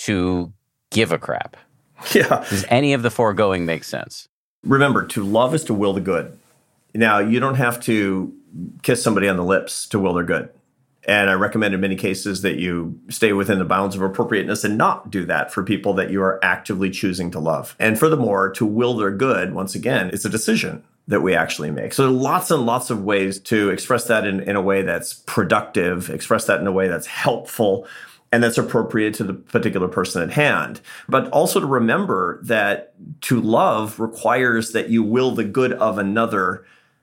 to give a crap. Yeah. Does any of the foregoing make sense? Remember, to love is to will the good. Now, you don't have to kiss somebody on the lips to will their good. And I recommend in many cases that you stay within the bounds of appropriateness and not do that for people that you are actively choosing to love. And furthermore, to will their good, once again, is a decision that we actually make. So there are lots and lots of ways to express that in, in a way that's productive, express that in a way that's helpful, and that's appropriate to the particular person at hand. But also to remember that to love requires that you will the good of another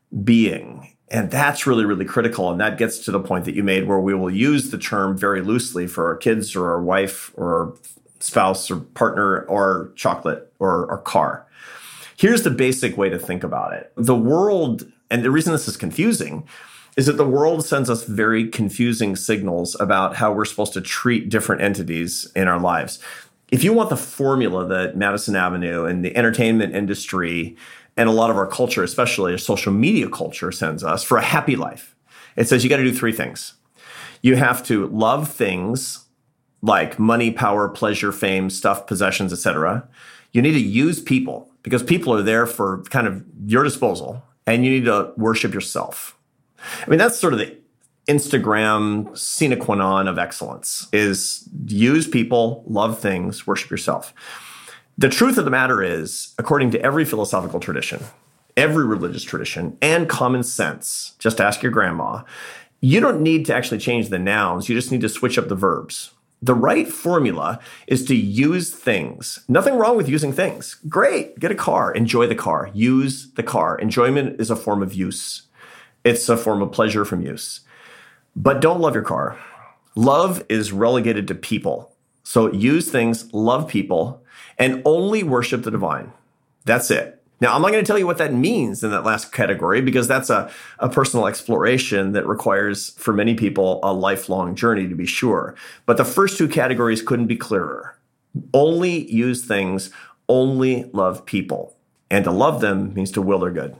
being. And that's really, really critical. And that gets to the point that you made, where we will use the term very loosely for our kids or our wife or our spouse or partner or chocolate or our car. Here's the basic way to think about it. The world, and the reason this is confusing, is that the world sends us very confusing signals about how we're supposed to treat different entities in our lives. If you want the formula that Madison Avenue and the entertainment industry and a lot of our culture, especially our social media culture, sends us for a happy life, it says you got to do three things. You have to love things like money, power, pleasure, fame, stuff, possessions, et cetera. You need to use people, because people are there for kind of your disposal, and you need to worship yourself. I mean, that's sort of the Instagram sine qua non of excellence, is use people, love things, worship yourself. The truth of the matter is, according to every philosophical tradition, every religious tradition, and common sense, just ask your grandma, you don't need to actually change the nouns. You just need to switch up the verbs. The right formula is to use things. Nothing wrong with using things. Great. Get a car. Enjoy the car. Use the car. Enjoyment is a form of use. It's a form of pleasure from use. But don't love your car. Love is relegated to people. So use things, love people, and only worship the divine. That's it. Now, I'm not going to tell you what that means in that last category, because that's a, a personal exploration that requires, for many people, a lifelong journey, to be sure. But the first two categories couldn't be clearer. Only use things, only love people. And to love them means to will their good.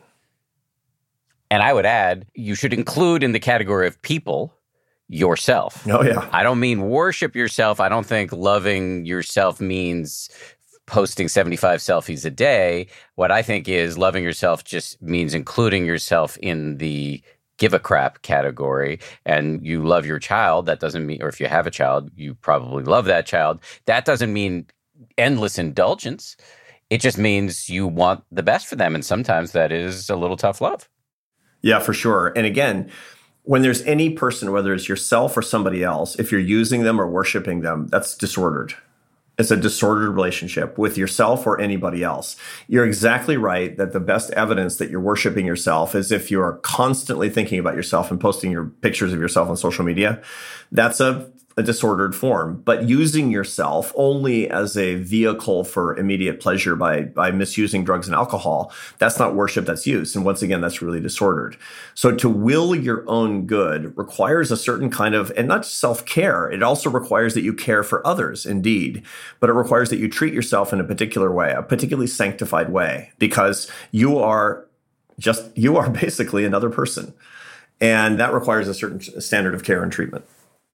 And I would add, you should include in the category of people yourself. Oh, yeah. I don't mean worship yourself. I don't think loving yourself means posting seventy-five selfies a day. What I think is loving yourself just means including yourself in the give a crap category. And you love your child. That doesn't mean, or if you have a child, you probably love that child. That doesn't mean endless indulgence. It just means you want the best for them. And sometimes that is a little tough love. Yeah, for sure. And again, when there's any person, whether it's yourself or somebody else, if you're using them or worshiping them, that's disordered. It's a disordered relationship with yourself or anybody else. You're exactly right that the best evidence that you're worshiping yourself is if you're constantly thinking about yourself and posting your pictures of yourself on social media. That's a, a disordered form. But using yourself only as a vehicle for immediate pleasure by, by misusing drugs and alcohol, that's not worship, that's use. And once again, that's really disordered. So to will your own good requires a certain kind of, and not just self-care, it also requires that you care for others, indeed. But it requires that you treat yourself in a particular way, a particularly sanctified way, because you are just, you are basically another person. And that requires a certain standard of care and treatment.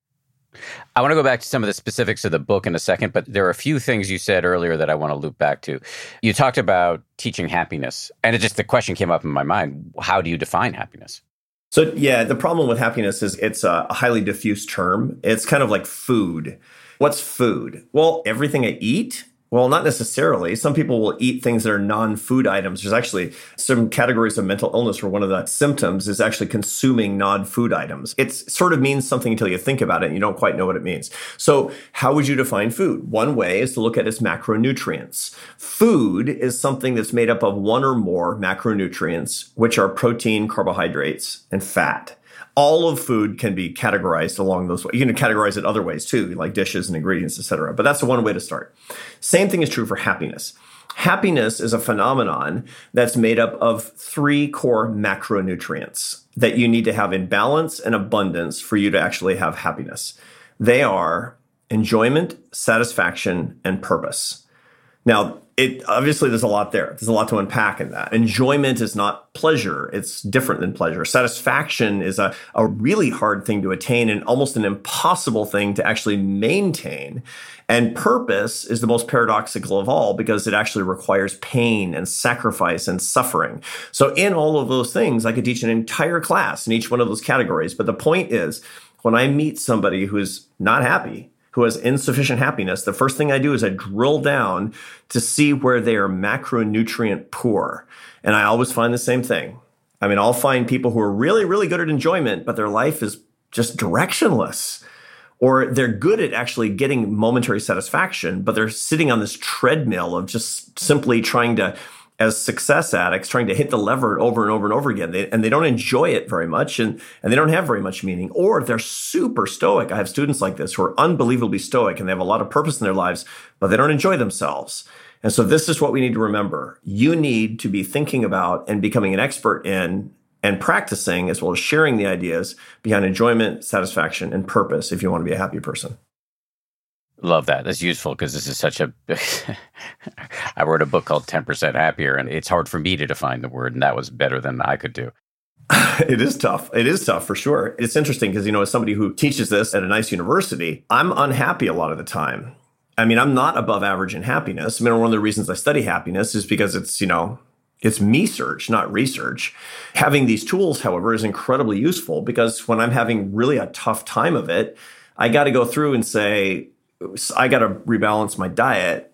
I want to go back to some of the specifics of the book in a second, but there are a few things you said earlier that I want to loop back to. You talked about teaching happiness, and it just, the question came up in my mind, how do you define happiness? So yeah, the problem with happiness is it's a highly diffuse term. It's kind of like food. What's food? Well, everything I eat? Well, not necessarily. Some people will eat things that are non-food items. There's actually some categories of mental illness where one of the symptoms is actually consuming non-food items. It sort of means something until you think about it and you don't quite know what it means. So how would you define food? One way is to look at its macronutrients. Food is something that's made up of one or more macronutrients, which are protein, carbohydrates, and fat. All of food can be categorized along those ways. You can categorize it other ways too, like dishes and ingredients, et cetera. But that's one way to start. Same thing is true for happiness. Happiness is a phenomenon that's made up of three core macronutrients that you need to have in balance and abundance for you to actually have happiness. They are enjoyment, satisfaction, and purpose. Now, it obviously there's a lot there. There's a lot to unpack in that. Enjoyment is not pleasure. It's different than pleasure. Satisfaction is a, a really hard thing to attain and almost an impossible thing to actually maintain. And purpose is the most paradoxical of all because it actually requires pain and sacrifice and suffering. So in all of those things, I could teach an entire class in each one of those categories. But the point is, when I meet somebody who's not happy, who has insufficient happiness, the first thing I do is I drill down to see where they are macronutrient poor. And I always find the same thing. I mean, I'll find people who are really, really good at enjoyment, but their life is just directionless. Or they're good at actually getting momentary satisfaction, but they're sitting on this treadmill of just simply trying to, as success addicts, trying to hit the lever over and over and over again. They, and they don't enjoy it very much and, and they don't have very much meaning. Or they're super stoic. I have students like this who are unbelievably stoic and they have a lot of purpose in their lives, but they don't enjoy themselves. And so this is what we need to remember. You need to be thinking about and becoming an expert in and practicing, as well as sharing the ideas behind enjoyment, satisfaction, and purpose if you want to be a happy person. Love that. That's useful because this is such a... I wrote a book called ten percent Happier, and it's hard for me to define the word, and that was better than I could do. It is tough. It is tough for sure. It's interesting because, you know, as somebody who teaches this at a nice university, I'm unhappy a lot of the time. I mean, I'm not above average in happiness. I mean, one of the reasons I study happiness is because it's, you know, it's me-search, not research. Having these tools, however, is incredibly useful because when I'm having really a tough time of it, I got to go through and say, I got to rebalance my diet.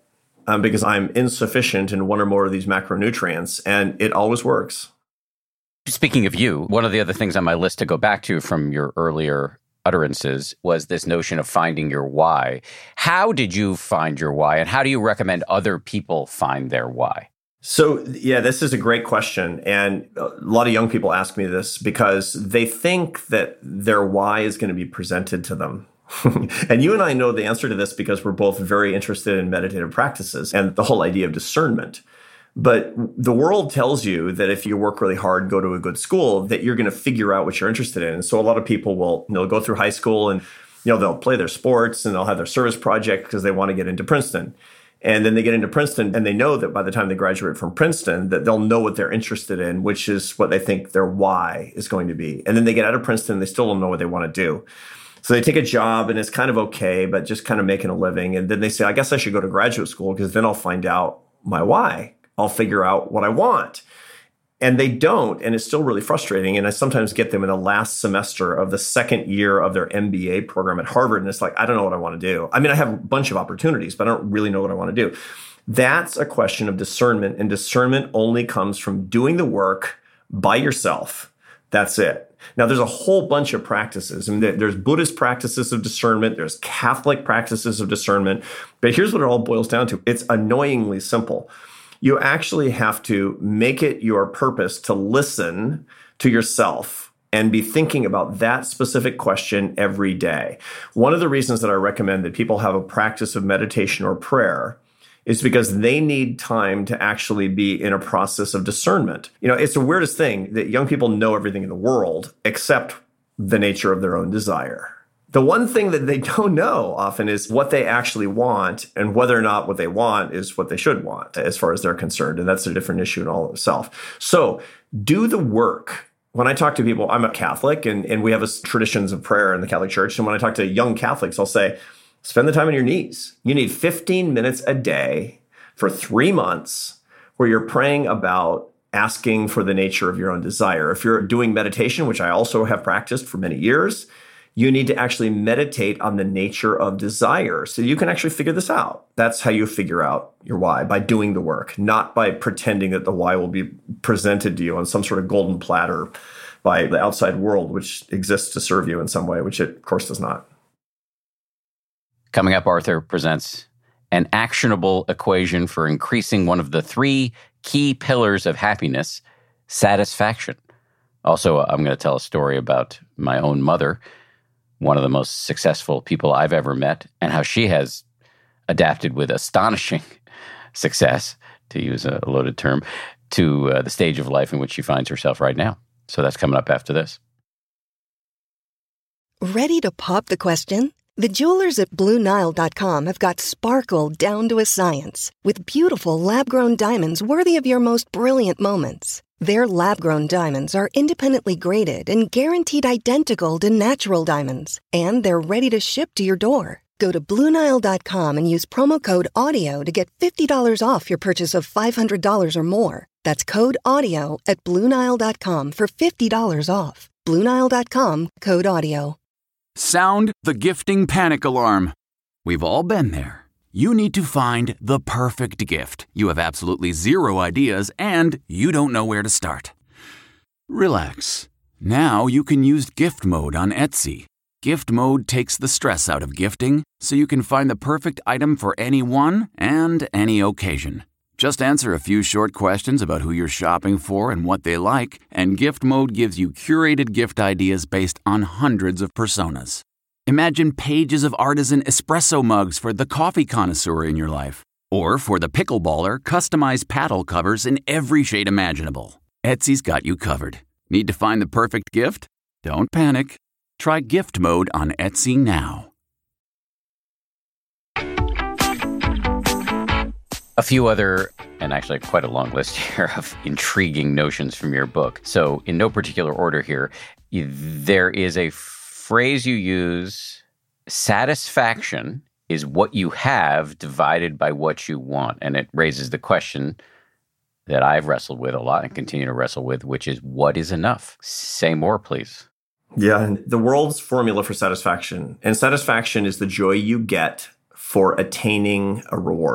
um, because I'm insufficient in one or more of these macronutrients, and it always works. Speaking of you, one of the other things on my list to go back to from your earlier utterances was this notion of finding your why. How did you find your why, and how do you recommend other people find their why? So, yeah, this is a great question. And a lot of young people ask me this because they think that their why is going to be presented to them. And you and I know the answer to this because we're both very interested in meditative practices and the whole idea of discernment. But the world tells you that if you work really hard, go to a good school, that you're going to figure out what you're interested in. And so a lot of people will, you know, go through high school and, you know, they'll play their sports and they'll have their service project because they want to get into Princeton. And then they get into Princeton and they know that by the time they graduate from Princeton, that they'll know what they're interested in, which is what they think their why is going to be. And then they get out of Princeton and they still don't know what they want to do. So they take a job and it's kind of okay, but just kind of making a living. And then they say, I guess I should go to graduate school because then I'll find out my why. I'll figure out what I want. And they don't, and it's still really frustrating. And I sometimes get them in the last semester of the second year of their M B A program at Harvard, and it's like, I don't know what I want to do. I mean, I have a bunch of opportunities, but I don't really know what I want to do. That's a question of discernment, and discernment only comes from doing the work by yourself. That's it. Now, there's a whole bunch of practices. I mean, there's Buddhist practices of discernment. There's Catholic practices of discernment. But here's what it all boils down to. It's annoyingly simple. You actually have to make it your purpose to listen to yourself and be thinking about that specific question every day. One of the reasons that I recommend that people have a practice of meditation or prayer is because they need time to actually be in a process of discernment. You know, it's the weirdest thing that young people know everything in the world except the nature of their own desire. The one thing that they don't know often is what they actually want and whether or not what they want is what they should want as far as they're concerned. And that's a different issue in all of itself. So do the work. When I talk to people, I'm a Catholic and, and we have a traditions of prayer in the Catholic Church. And when I talk to young Catholics, I'll say, spend the time on your knees. You need fifteen minutes a day for three months where you're praying about asking for the nature of your own desire. If you're doing meditation, which I also have practiced for many years, you need to actually meditate on the nature of desire so you can actually figure this out. That's how you figure out your why, by doing the work, not by pretending that the why will be presented to you on some sort of golden platter by the outside world, which exists to serve you in some way, which it, of course, does not. Coming up, Arthur presents an actionable equation for increasing one of the three key pillars of happiness, satisfaction. Also, I'm going to tell a story about my own mother, one of the most successful people I've ever met, and how she has adapted with astonishing success, to use a loaded term, to uh, the stage of life in which she finds herself right now. So that's coming up after this. Ready to pop the question? The jewelers at Blue Nile dot com have got sparkle down to a science with beautiful lab-grown diamonds worthy of your most brilliant moments. Their lab-grown diamonds are independently graded and guaranteed identical to natural diamonds, and they're ready to ship to your door. Go to Blue Nile dot com and use promo code AUDIO to get fifty dollars off your purchase of five hundred dollars or more. That's code AUDIO at Blue Nile dot com for fifty dollars off. Blue Nile dot com, code AUDIO. Sound the gifting panic alarm. We've all been there. You need to find the perfect gift. You have absolutely zero ideas and you don't know where to start. Relax. Now you can use gift mode on Etsy. Gift mode takes the stress out of gifting so you can find the perfect item for anyone and any occasion. Just answer a few short questions about who you're shopping for and what they like, and gift mode gives you curated gift ideas based on hundreds of personas. Imagine pages of artisan espresso mugs for the coffee connoisseur in your life. Or for the pickleballer, customized paddle covers in every shade imaginable. Etsy's got you covered. Need to find the perfect gift? Don't panic. Try gift mode on Etsy now. A few other, and actually quite a long list here, of intriguing notions from your book. So in no particular order here, there is a phrase you use, satisfaction is what you have divided by what you want. And it raises the question that I've wrestled with a lot and continue to wrestle with, which is, what is enough? Say more, please. Yeah, and the world's formula for satisfaction. And satisfaction is the joy you get for attaining a reward.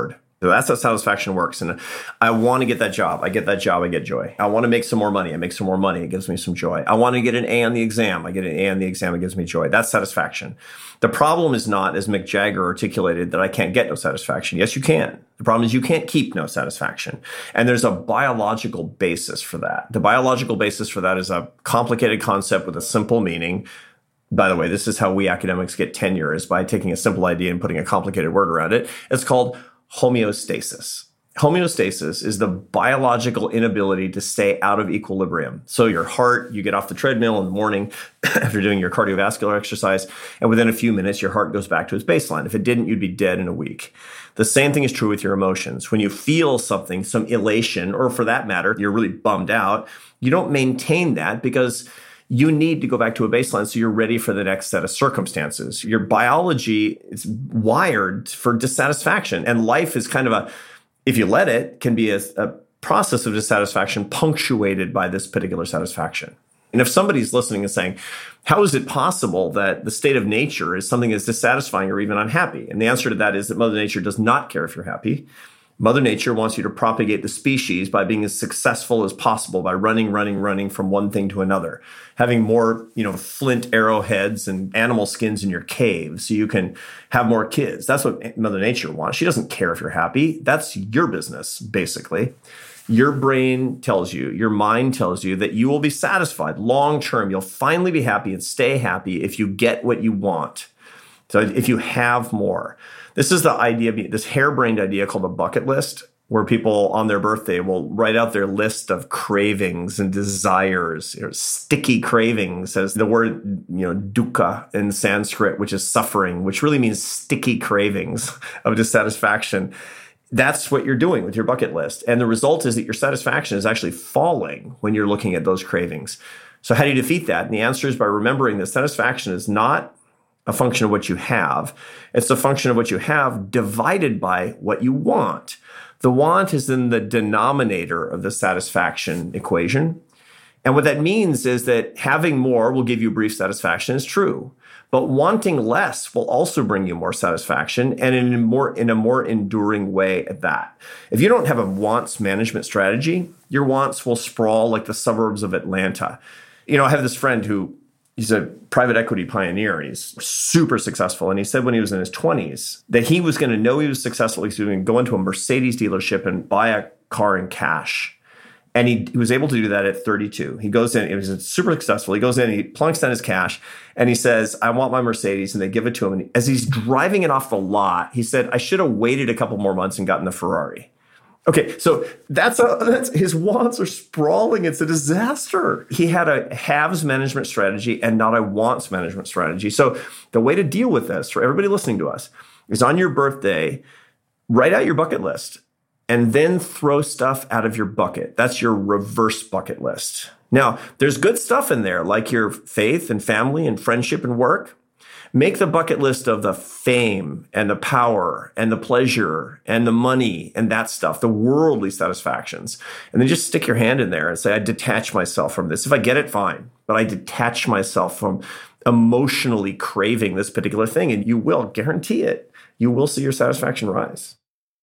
So that's how satisfaction works. And I want to get that job. I get that job. I get joy. I want to make some more money. I make some more money. It gives me some joy. I want to get an A on the exam. I get an A on the exam. It gives me joy. That's satisfaction. The problem is not, as Mick Jagger articulated, that I can't get no satisfaction. Yes, you can. The problem is you can't keep no satisfaction. And there's a biological basis for that. The biological basis for that is a complicated concept with a simple meaning. By the way, this is how we academics get tenure, is by taking a simple idea and putting a complicated word around it. It's called homeostasis. Homeostasis is the biological inability to stay out of equilibrium. So your heart, you get off the treadmill in the morning after doing your cardiovascular exercise, and within a few minutes, your heart goes back to its baseline. If it didn't, you'd be dead in a week. The same thing is true with your emotions. When you feel something, some elation, or for that matter, you're really bummed out, you don't maintain that because you need to go back to a baseline so you're ready for the next set of circumstances. Your biology is wired for dissatisfaction, and life is kind of a, if you let it, can be a, a process of dissatisfaction punctuated by this particular satisfaction. And if somebody's listening and saying, how is it possible that the state of nature is something that's dissatisfying or even unhappy? And the answer to that is that Mother Nature does not care if you're happy. Mother Nature wants you to propagate the species by being as successful as possible, by running, running, running from one thing to another, having more, you know, flint arrowheads and animal skins in your cave so you can have more kids. That's what Mother Nature wants. She doesn't care if you're happy. That's your business, basically. Your brain tells you, your mind tells you that you will be satisfied long term. You'll finally be happy and stay happy if you get what you want. So if you have more. This is the idea, this harebrained idea called a bucket list, where people on their birthday will write out their list of cravings and desires, you know, sticky cravings, as the word, you know, dukkha in Sanskrit, which is suffering, which really means sticky cravings of dissatisfaction. That's what you're doing with your bucket list. And the result is that your satisfaction is actually falling when you're looking at those cravings. So how do you defeat that? And the answer is by remembering that satisfaction is not a function of what you have. It's a function of what you have divided by what you want. The want is in the denominator of the satisfaction equation. And what that means is that having more will give you brief satisfaction is true, but wanting less will also bring you more satisfaction, and in a more, in a more enduring way at that. If you don't have a wants management strategy, your wants will sprawl like the suburbs of Atlanta. You know, I have this friend who he's a private equity pioneer. He's super successful. And he said when he was in his twenties that he was going to know he was successful. He's going to go into a Mercedes dealership and buy a car in cash. And he, he was able to do that at thirty-two. He goes in, he was super successful. He goes in, he plunks down his cash, and he says, I want my Mercedes. And they give it to him. And as he's driving it off the lot, he said, I should have waited a couple more months and gotten the Ferrari. Okay, so that's, a, that's his wants are sprawling. It's a disaster. He had a haves management strategy and not a wants management strategy. So the way to deal with this for everybody listening to us is on your birthday, write out your bucket list and then throw stuff out of your bucket. That's your reverse bucket list. Now, there's good stuff in there like your faith and family and friendship and work. Make the bucket list of the fame and the power and the pleasure and the money and that stuff, the worldly satisfactions. And then just stick your hand in there and say, I detach myself from this. If I get it, fine. But I detach myself from emotionally craving this particular thing. And you will, guarantee it, you will see your satisfaction rise.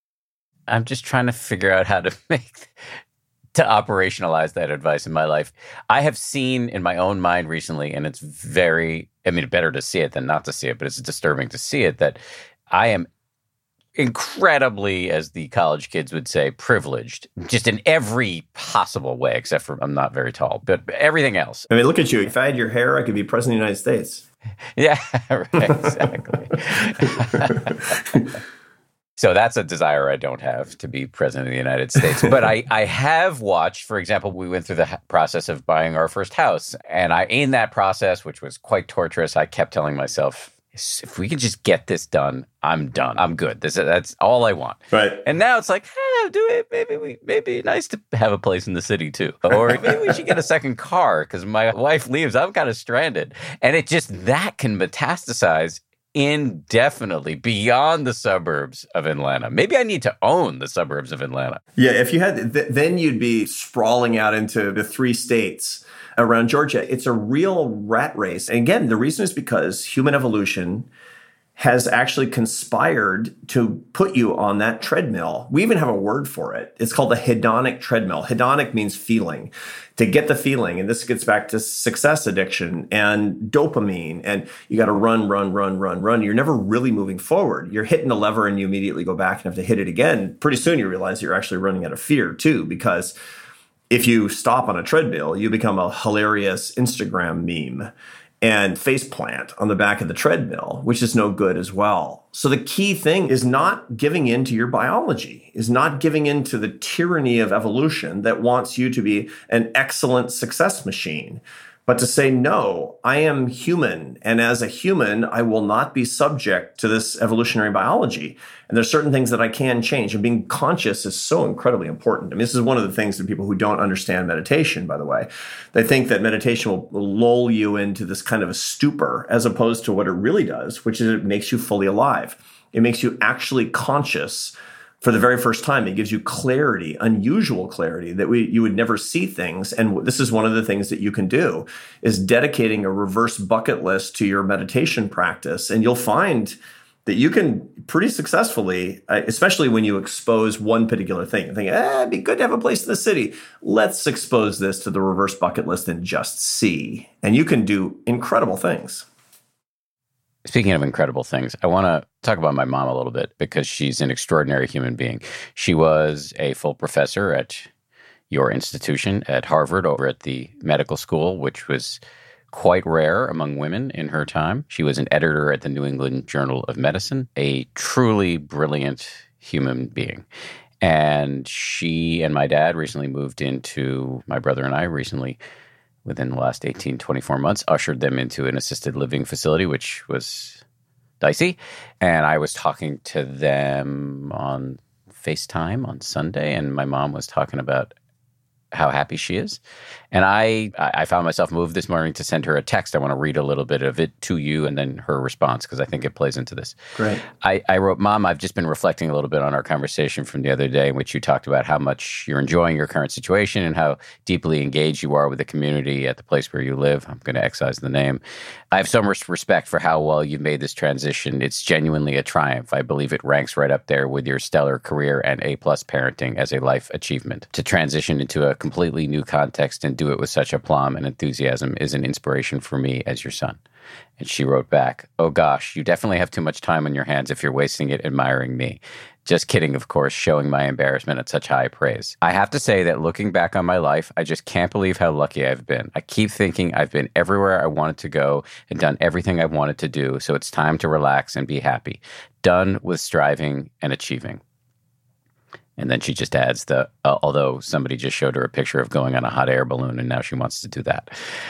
I'm just trying to figure out how to make... to operationalize that advice in my life. I have seen in my own mind recently, and it's very, I mean, better to see it than not to see it, but it's disturbing to see it, that I am incredibly, as the college kids would say, privileged, just in every possible way, except for I'm not very tall, but everything else. I mean, look at you. If I had your hair, I could be president of the United States. Yeah, right, exactly. So that's a desire I don't have, to be president of the United States. But I, I have watched, for example, we went through the process of buying our first house. And I, in that process, which was quite torturous, I kept telling myself, if we can just get this done, I'm done. I'm good. This, that's all I want. Right. And now it's like, eh, do it. Maybe we, maybe nice to have a place in the city too. Or maybe we should get a second car because my wife leaves. I'm kind of stranded. And it just, that can metastasize indefinitely beyond the suburbs of Atlanta. Maybe I need to own the suburbs of Atlanta. Yeah, if you had, th- then you'd be sprawling out into the three states around Georgia. It's a real rat race. And again, the reason is because human evolution has actually conspired to put you on that treadmill. We even have a word for it. It's called the hedonic treadmill. Hedonic means feeling, to get the feeling. And this gets back to success addiction and dopamine. And you got to run, run, run, run, run. You're never really moving forward. You're hitting the lever and you immediately go back and have to hit it again. Pretty soon you realize you're actually running out of fear too, because if you stop on a treadmill, you become a hilarious Instagram meme and faceplant on the back of the treadmill, which is no good as well. So the key thing is not giving in to your biology, is not giving in to the tyranny of evolution that wants you to be an excellent success machine, but to say, no, I am human. And as a human, I will not be subject to this evolutionary biology. And there's certain things that I can change. And being conscious is so incredibly important. I mean, this is one of the things that people who don't understand meditation, by the way, they think that meditation will lull you into this kind of a stupor, as opposed to what it really does, which is it makes you fully alive. It makes you actually conscious. For the very first time, it gives you clarity, unusual clarity, that we you would never see things. And this is one of the things that you can do, is dedicating a reverse bucket list to your meditation practice. And you'll find that you can pretty successfully, especially when you expose one particular thing, and think, eh, it'd be good to have a place in the city. Let's expose this to the reverse bucket list and just see. And you can do incredible things. Speaking of incredible things, I want to talk about my mom a little bit, because she's an extraordinary human being. She was a full professor at your institution at Harvard, over at the medical school, which was quite rare among women in her time. She was an editor at the New England Journal of Medicine, a truly brilliant human being. And she and my dad recently moved into, my brother and I recently, within the last eighteen, twenty-four months, ushered them into an assisted living facility, which was dicey. And I was talking to them on FaceTime on Sunday, and my mom was talking about how happy she is. And I I found myself moved this morning to send her a text. I want to read a little bit of it to you and then her response, because I think it plays into this. Great. I, I wrote, Mom, I've just been reflecting a little bit on our conversation from the other day, in which you talked about how much you're enjoying your current situation and how deeply engaged you are with the community at the place where you live. I'm going to excise the name. I have so much respect for how well you've made this transition. It's genuinely a triumph. I believe it ranks right up there with your stellar career and A-plus parenting as a life achievement. To transition into a completely new context and do it with such aplomb and enthusiasm is an inspiration for me as your son. And she wrote back, oh gosh, you definitely have too much time on your hands if you're wasting it admiring me. Just kidding, of course, showing my embarrassment at such high praise. I have to say that looking back on my life, I just can't believe how lucky I've been. I keep thinking I've been everywhere I wanted to go and done everything I wanted to do, so it's time to relax and be happy. Done with striving and achieving. And then she just adds the, uh, although somebody just showed her a picture of going on a hot air balloon and now she wants to do that.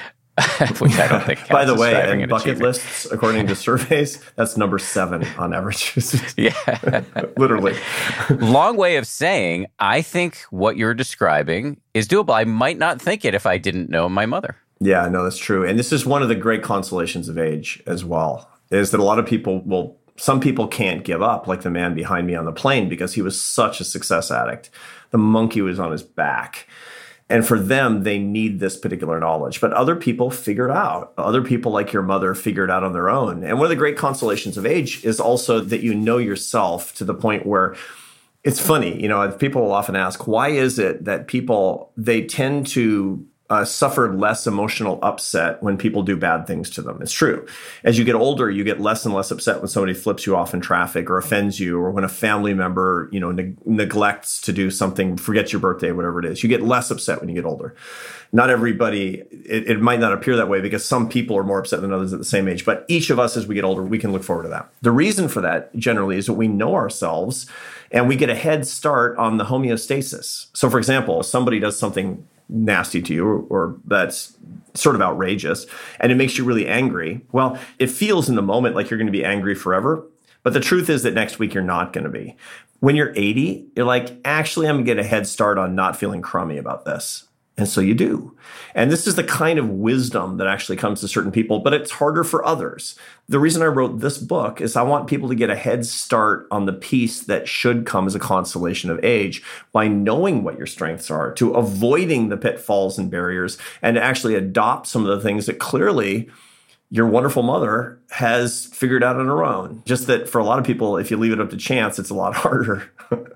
Which I don't think counts. By the way, and and bucket achieving. lists, according to surveys, that's number seven on average. Yeah. Literally. Long way of saying, I think what you're describing is doable. I might not think it if I didn't know my mother. Yeah, no, that's true. And this is one of the great consolations of age as well, is that a lot of people will, some people can't give up, like the man behind me on the plane, because he was such a success addict. The monkey was on his back. And for them, they need this particular knowledge. But other people figure it out. Other people, like your mother, figure it out on their own. And one of the great consolations of age is also that you know yourself to the point where it's funny. You know, people will often ask, why is it that people, they tend to uh, suffer less emotional upset when people do bad things to them? It's true. As you get older, you get less and less upset when somebody flips you off in traffic or offends you, or when a family member, you know, neg- neglects to do something, forgets your birthday, whatever it is. You get less upset when you get older. Not everybody, it, it might not appear that way because some people are more upset than others at the same age. But each of us, as we get older, we can look forward to that. The reason for that generally is that we know ourselves and we get a head start on the homeostasis. So for example, if somebody does something nasty to you, or, or that's sort of outrageous, and it makes you really angry, well, it feels in the moment like you're going to be angry forever. But the truth is that next week you're not going to be. When you're eighty, you're like, actually, I'm going to get a head start on not feeling crummy about this. And so you do. And this is the kind of wisdom that actually comes to certain people, but it's harder for others. The reason I wrote this book is I want people to get a head start on the piece that should come as a consolation of age by knowing what your strengths are, to avoiding the pitfalls and barriers, and to actually adopt some of the things that clearly your wonderful mother has figured out on her own. Just that for a lot of people, if you leave it up to chance, it's a lot harder.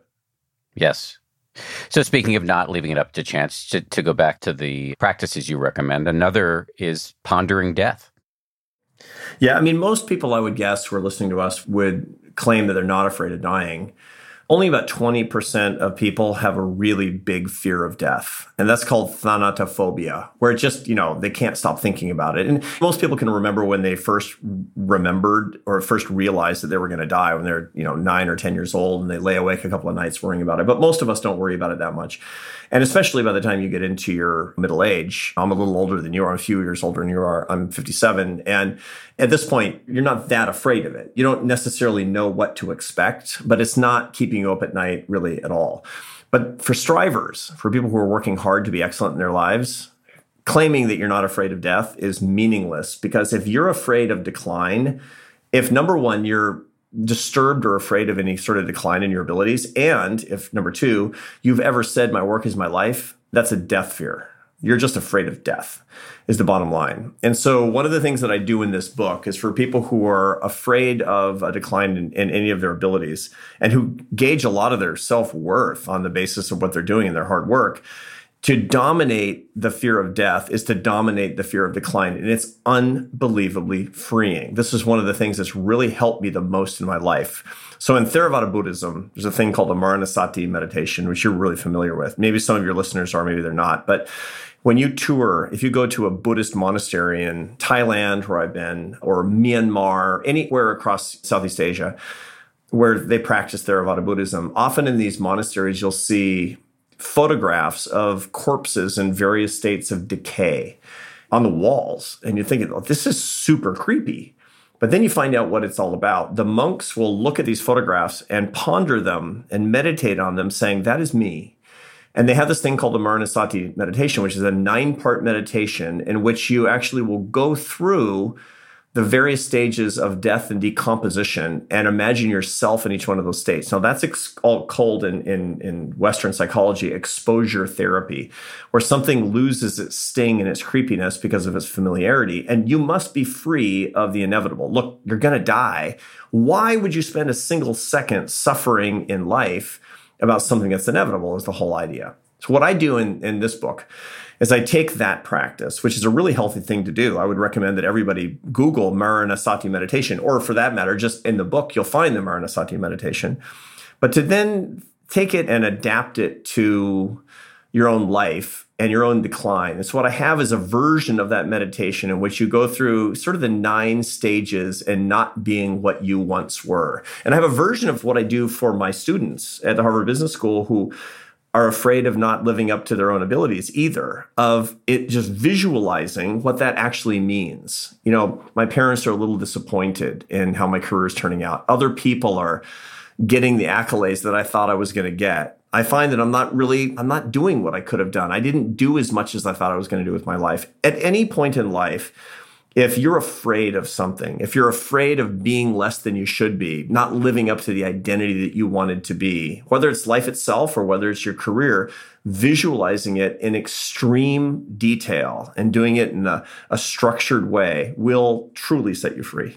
Yes. So speaking of not leaving it up to chance, to, to go back to the practices you recommend, another is pondering death. Yeah, I mean, most people, I would guess, who are listening to us would claim that they're not afraid of dying. Only about twenty percent of people have a really big fear of death. And that's called thanatophobia, where it just, you know, they can't stop thinking about it. And most people can remember when they first remembered or first realized that they were going to die when they're, you know, nine or ten years old, and they lay awake a couple of nights worrying about it. But most of us don't worry about it that much. And especially by the time you get into your middle age, I'm a little older than you are, I'm a few years older than you are. I'm fifty-seven. And at this point, you're not that afraid of it. You don't necessarily know what to expect, but it's not keeping you up at night really at all. But for strivers, for people who are working hard to be excellent in their lives, claiming that you're not afraid of death is meaningless, because if you're afraid of decline, if number one, you're disturbed or afraid of any sort of decline in your abilities, and if number two, you've ever said my work is my life, that's a death fear. You're just afraid of death is the bottom line. And so one of the things that I do in this book is for people who are afraid of a decline in, in any of their abilities and who gauge a lot of their self-worth on the basis of what they're doing in their hard work. To dominate the fear of death is to dominate the fear of decline. And it's unbelievably freeing. This is one of the things that's really helped me the most in my life. So in Theravada Buddhism, there's a thing called the Maranasati meditation, which you're really familiar with. Maybe some of your listeners are, maybe they're not. But when you tour, if you go to a Buddhist monastery in Thailand, where I've been, or Myanmar, anywhere across Southeast Asia, where they practice Theravada Buddhism, often in these monasteries, you'll see photographs of corpses in various states of decay on the walls. And you're thinking, oh, this is super creepy. But then you find out what it's all about. The monks will look at these photographs and ponder them and meditate on them, saying, that is me. And they have this thing called the Maranasati meditation, which is a nine-part meditation in which you actually will go through the various stages of death and decomposition and imagine yourself in each one of those states. Now, that's ex- all called in, in, in Western psychology exposure therapy, where something loses its sting and its creepiness because of its familiarity, and you must be free of the inevitable. Look, you're going to die. Why would you spend a single second suffering in life about something that's inevitable is the whole idea. So what I do in, in this book is I take that practice, which is a really healthy thing to do. I would recommend that everybody Google Maranasati meditation, or for that matter, just in the book, you'll find the Maranasati meditation. But to then take it and adapt it to your own life and your own decline. And so what I have is a version of that meditation in which you go through sort of the nine stages and not being what you once were. And I have a version of what I do for my students at the Harvard Business School who are afraid of not living up to their own abilities either, of it just visualizing what that actually means. You know, my parents are a little disappointed in how my career is turning out. Other people are getting the accolades that I thought I was going to get. I find that I'm not really, I'm not doing what I could have done. I didn't do as much as I thought I was going to do with my life. At any point in life, if you're afraid of something, if you're afraid of being less than you should be, not living up to the identity that you wanted to be, whether it's life itself or whether it's your career, visualizing it in extreme detail and doing it in a, a structured way will truly set you free.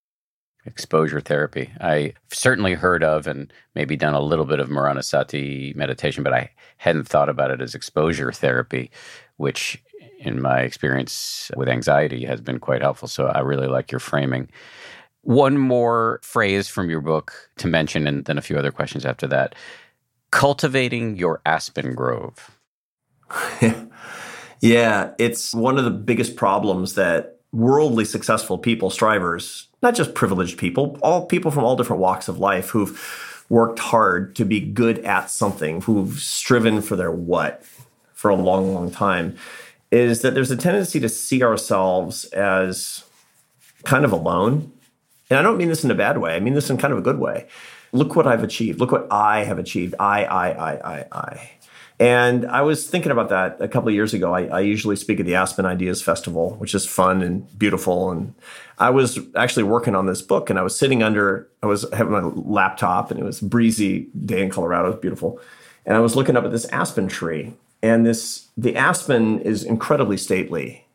Exposure therapy. I certainly heard of and maybe done a little bit of Maranasati meditation, but I hadn't thought about it as exposure therapy, which in my experience with anxiety has been quite helpful. So I really like your framing. One more phrase from your book to mention, and then a few other questions after that. Cultivating your aspen grove. Yeah, it's one of the biggest problems that worldly successful people, strivers, not just privileged people, all people from all different walks of life who've worked hard to be good at something, who've striven for their what for a long, long time, is that there's a tendency to see ourselves as kind of alone. And I don't mean this in a bad way. I mean this in kind of a good way. Look what I've achieved. Look what I have achieved. I, I, I, I, I. And I was thinking about that a couple of years ago. I, I usually speak at the Aspen Ideas Festival, which is fun and beautiful. And I was actually working on this book, and I was sitting under, I was having my laptop, and it was a breezy day in Colorado. It was beautiful. And I was looking up at this aspen tree. And this, the aspen is incredibly stately.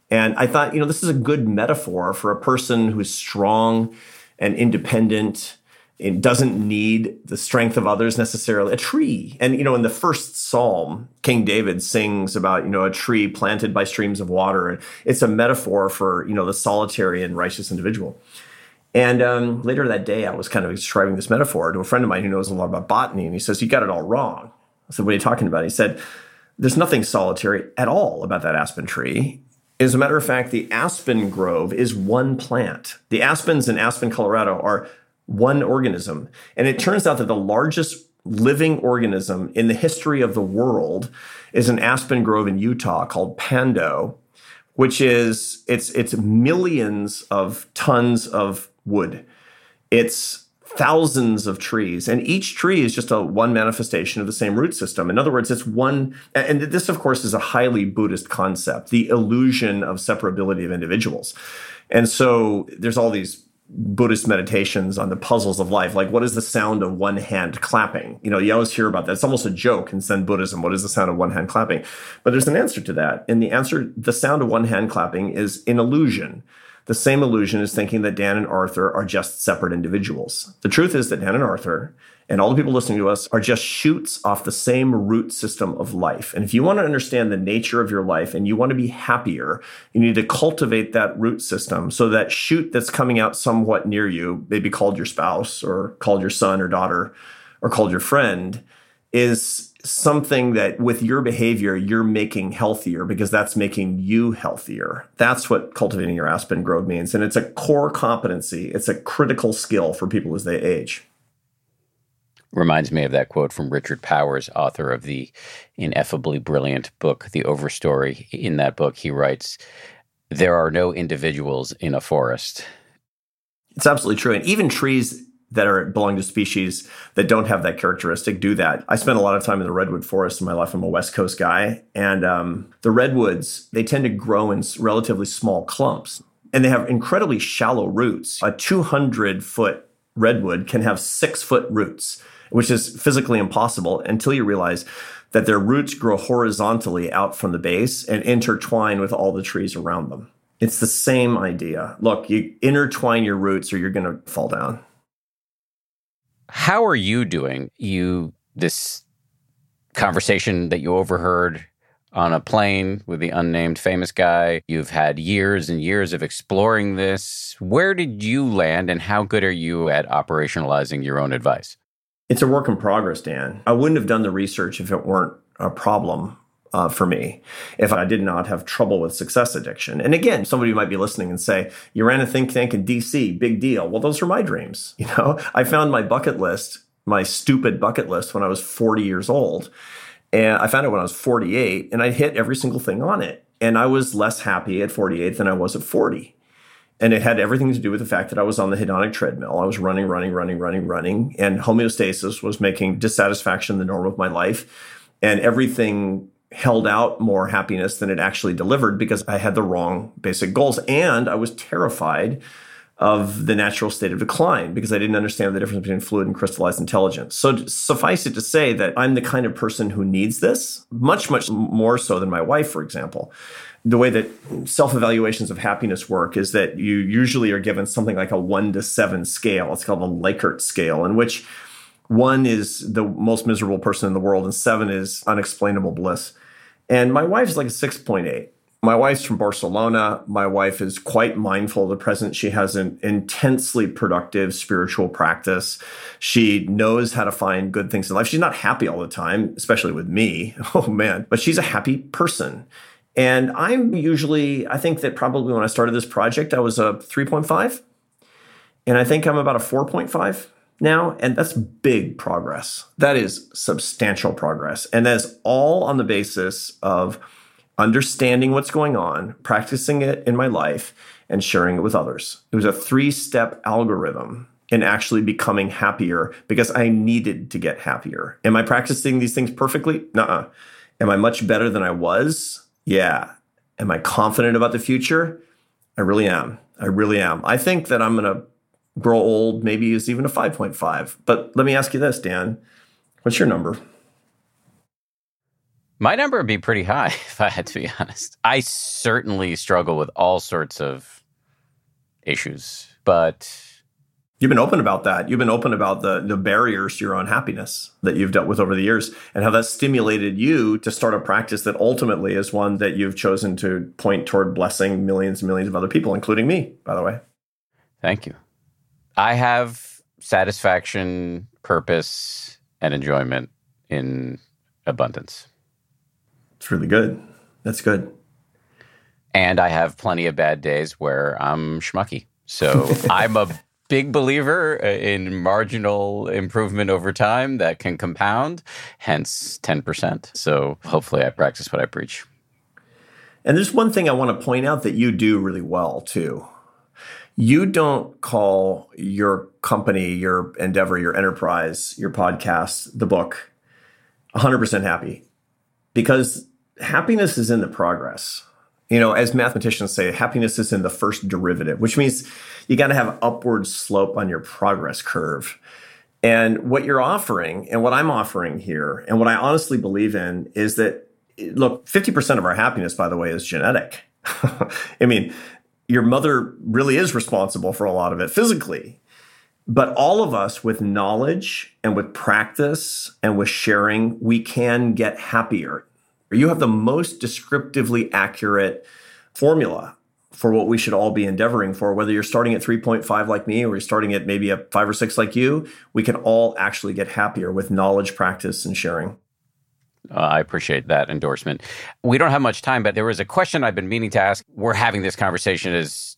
And I thought, you know, this is a good metaphor for a person who's strong and independent. It doesn't need the strength of others necessarily. A tree. And, you know, in the first psalm, King David sings about, you know, a tree planted by streams of water. And it's a metaphor for, you know, the solitary and righteous individual. And um, later that day, I was kind of describing this metaphor to a friend of mine who knows a lot about botany. And he says, you got it all wrong. I said, what are you talking about? He said, there's nothing solitary at all about that aspen tree. As a matter of fact, the aspen grove is one plant. The aspens in Aspen, Colorado are one organism. And it turns out that the largest living organism in the history of the world is an aspen grove in Utah called Pando, which is, it's, it's millions of tons of wood. It's thousands of trees, and each tree is just a one manifestation of the same root system. In other words, it's one, and this, of course, is a highly Buddhist concept, the illusion of separability of individuals. And so there's all these Buddhist meditations on the puzzles of life. Like, what is the sound of one hand clapping? You know, you always hear about that. It's almost a joke in Zen Buddhism. What is the sound of one hand clapping? But there's an answer to that. And the answer, the sound of one hand clapping is an illusion. The same illusion is thinking that Dan and Arthur are just separate individuals. The truth is that Dan and Arthur and all the people listening to us are just shoots off the same root system of life. And if you want to understand the nature of your life and you want to be happier, you need to cultivate that root system. So that shoot that's coming out somewhat near you, maybe called your spouse or called your son or daughter or called your friend, is something that with your behavior, you're making healthier because that's making you healthier. That's what cultivating your aspen grove means. And it's a core competency. It's a critical skill for people as they age. Reminds me of that quote from Richard Powers, author of the ineffably brilliant book, The Overstory. In that book, he writes, there are no individuals in a forest. It's absolutely true. And even trees that are belong to species that don't have that characteristic do that. I spent a lot of time in the redwood forest in my life. I'm a West Coast guy. And um, the redwoods, they tend to grow in relatively small clumps. And they have incredibly shallow roots. A two hundred foot redwood can have six foot roots, which is physically impossible until you realize that their roots grow horizontally out from the base and intertwine with all the trees around them. It's the same idea. Look, you intertwine your roots or you're going to fall down. How are you doing? You, this conversation that you overheard on a plane with the unnamed famous guy, you've had years and years of exploring this. Where did you land and how good are you at operationalizing your own advice? It's a work in progress, Dan. I wouldn't have done the research if it weren't a problem uh, for me, if I did not have trouble with success addiction. And again, somebody might be listening and say, you ran a think tank in D C, big deal. Well, those are my dreams. You know, I found my bucket list, my stupid bucket list when I was forty years old. And I found it when I was forty-eight, and I hit every single thing on it. And I was less happy at forty-eight than I was at forty. And it had everything to do with the fact that I was on the hedonic treadmill. I was running, running, running, running, running. And homeostasis was making dissatisfaction the norm of my life. And everything held out more happiness than it actually delivered because I had the wrong basic goals. And I was terrified of the natural state of decline because I didn't understand the difference between fluid and crystallized intelligence. So suffice it to say that I'm the kind of person who needs this, much, much more so than my wife, for example. The way that self-evaluations of happiness work is that you usually are given something like a one to seven scale. It's called a Likert scale, in which one is the most miserable person in the world and seven is unexplainable bliss. And my wife is like a six point eight. My wife's from Barcelona. My wife is quite mindful of the present. She has an intensely productive spiritual practice. She knows how to find good things in life. She's not happy all the time, especially with me. Oh, man. But she's a happy person. And I'm usually, I think that probably when I started this project, I was a three point five. And I think I'm about a four point five now. And that's big progress. That is substantial progress. And that is all on the basis of understanding what's going on, practicing it in my life, and sharing it with others. It was a three-step algorithm in actually becoming happier because I needed to get happier. Am I practicing these things perfectly? Nuh-uh. Am I much better than I was? Yeah. Am I confident about the future? I really am. I really am. I think that I'm going to grow old, maybe as even a five point five. But let me ask you this, Dan. What's your number? My number would be pretty high, if I had to be honest. I certainly struggle with all sorts of issues, but... You've been open about that. You've been open about the, the barriers to your own happiness that you've dealt with over the years and how that stimulated you to start a practice that ultimately is one that you've chosen to point toward blessing millions and millions of other people, including me, by the way. Thank you. I have satisfaction, purpose, and enjoyment in abundance. It's really good. That's good. And I have plenty of bad days where I'm schmucky. So I'm a big believer in marginal improvement over time that can compound, hence ten percent. So hopefully I practice what I preach. And there's one thing I want to point out that you do really well, too. You don't call your company, your endeavor, your enterprise, your podcast, the book, one hundred percent happy, because happiness is in the progress. You know, as mathematicians say, happiness is in the first derivative, which means you got to have upward slope on your progress curve. And what you're offering and what I'm offering here and what I honestly believe in is that, look, fifty percent of our happiness, by the way, is genetic. I mean, your mother really is responsible for a lot of it physically. But all of us with knowledge and with practice and with sharing, we can get happier. You have the most descriptively accurate formula for what we should all be endeavoring for. Whether you're starting at three point five like me or you're starting at maybe a five or six like you, we can all actually get happier with knowledge, practice, and sharing. Uh, I appreciate that endorsement. We don't have much time, but there was a question I've been meaning to ask. We're having this conversation as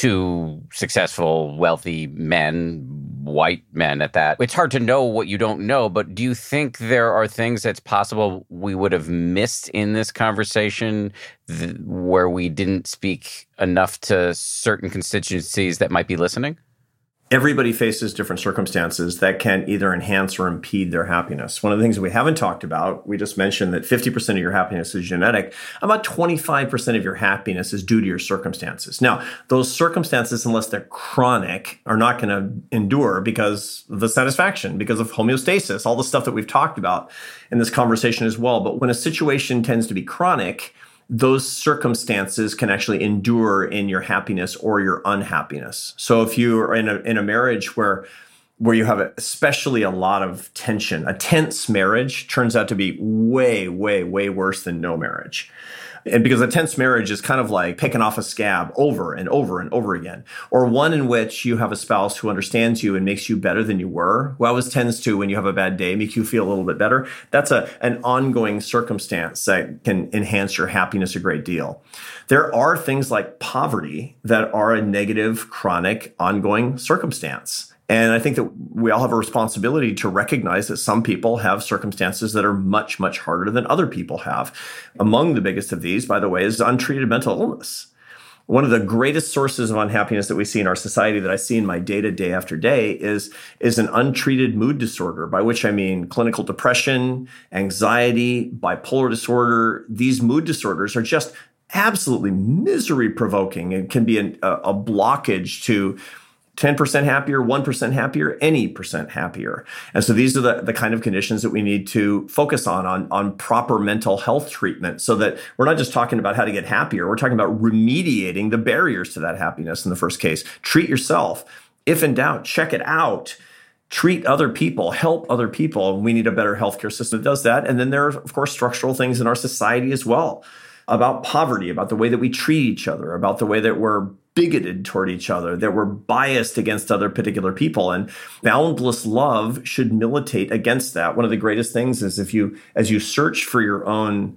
two successful, wealthy men, white men at that. It's hard to know what you don't know, but do you think there are things that's possible we would have missed in this conversation th- where we didn't speak enough to certain constituencies that might be listening? Everybody faces different circumstances that can either enhance or impede their happiness. One of the things that we haven't talked about, we just mentioned that fifty percent of your happiness is genetic. About twenty-five percent of your happiness is due to your circumstances. Now, those circumstances, unless they're chronic, are not going to endure because of the satisfaction, because of homeostasis, all the stuff that we've talked about in this conversation as well. But when a situation tends to be chronic, those circumstances can actually endure in your happiness or your unhappiness. So if you are in a in a marriage where where you have especially a lot of tension, a tense marriage turns out to be way, way, way worse than no marriage. And because a tense marriage is kind of like picking off a scab over and over and over again, or one in which you have a spouse who understands you and makes you better than you were, who always tends to, when you have a bad day, make you feel a little bit better. That's a an ongoing circumstance that can enhance your happiness a great deal. There are things like poverty that are a negative, chronic, ongoing circumstance. And I think that we all have a responsibility to recognize that some people have circumstances that are much, much harder than other people have. Among the biggest of these, by the way, is untreated mental illness. One of the greatest sources of unhappiness that we see in our society, that I see in my data day after day, is, is an untreated mood disorder, by which I mean clinical depression, anxiety, bipolar disorder. These mood disorders are just absolutely misery-provoking and can be an, a, a blockage to ten percent happier, one percent happier, any percent happier. And so these are the, the kind of conditions that we need to focus on, on, on proper mental health treatment, so that we're not just talking about how to get happier. We're talking about remediating the barriers to that happiness in the first case. Treat yourself. If in doubt, check it out. Treat other people, help other people. We need a better healthcare system that does that. And then there are, of course, structural things in our society as well, about poverty, about the way that we treat each other, about the way that we're bigoted toward each other, that we're biased against other particular people. And boundless love should militate against that. One of the greatest things is if you, as you search for your own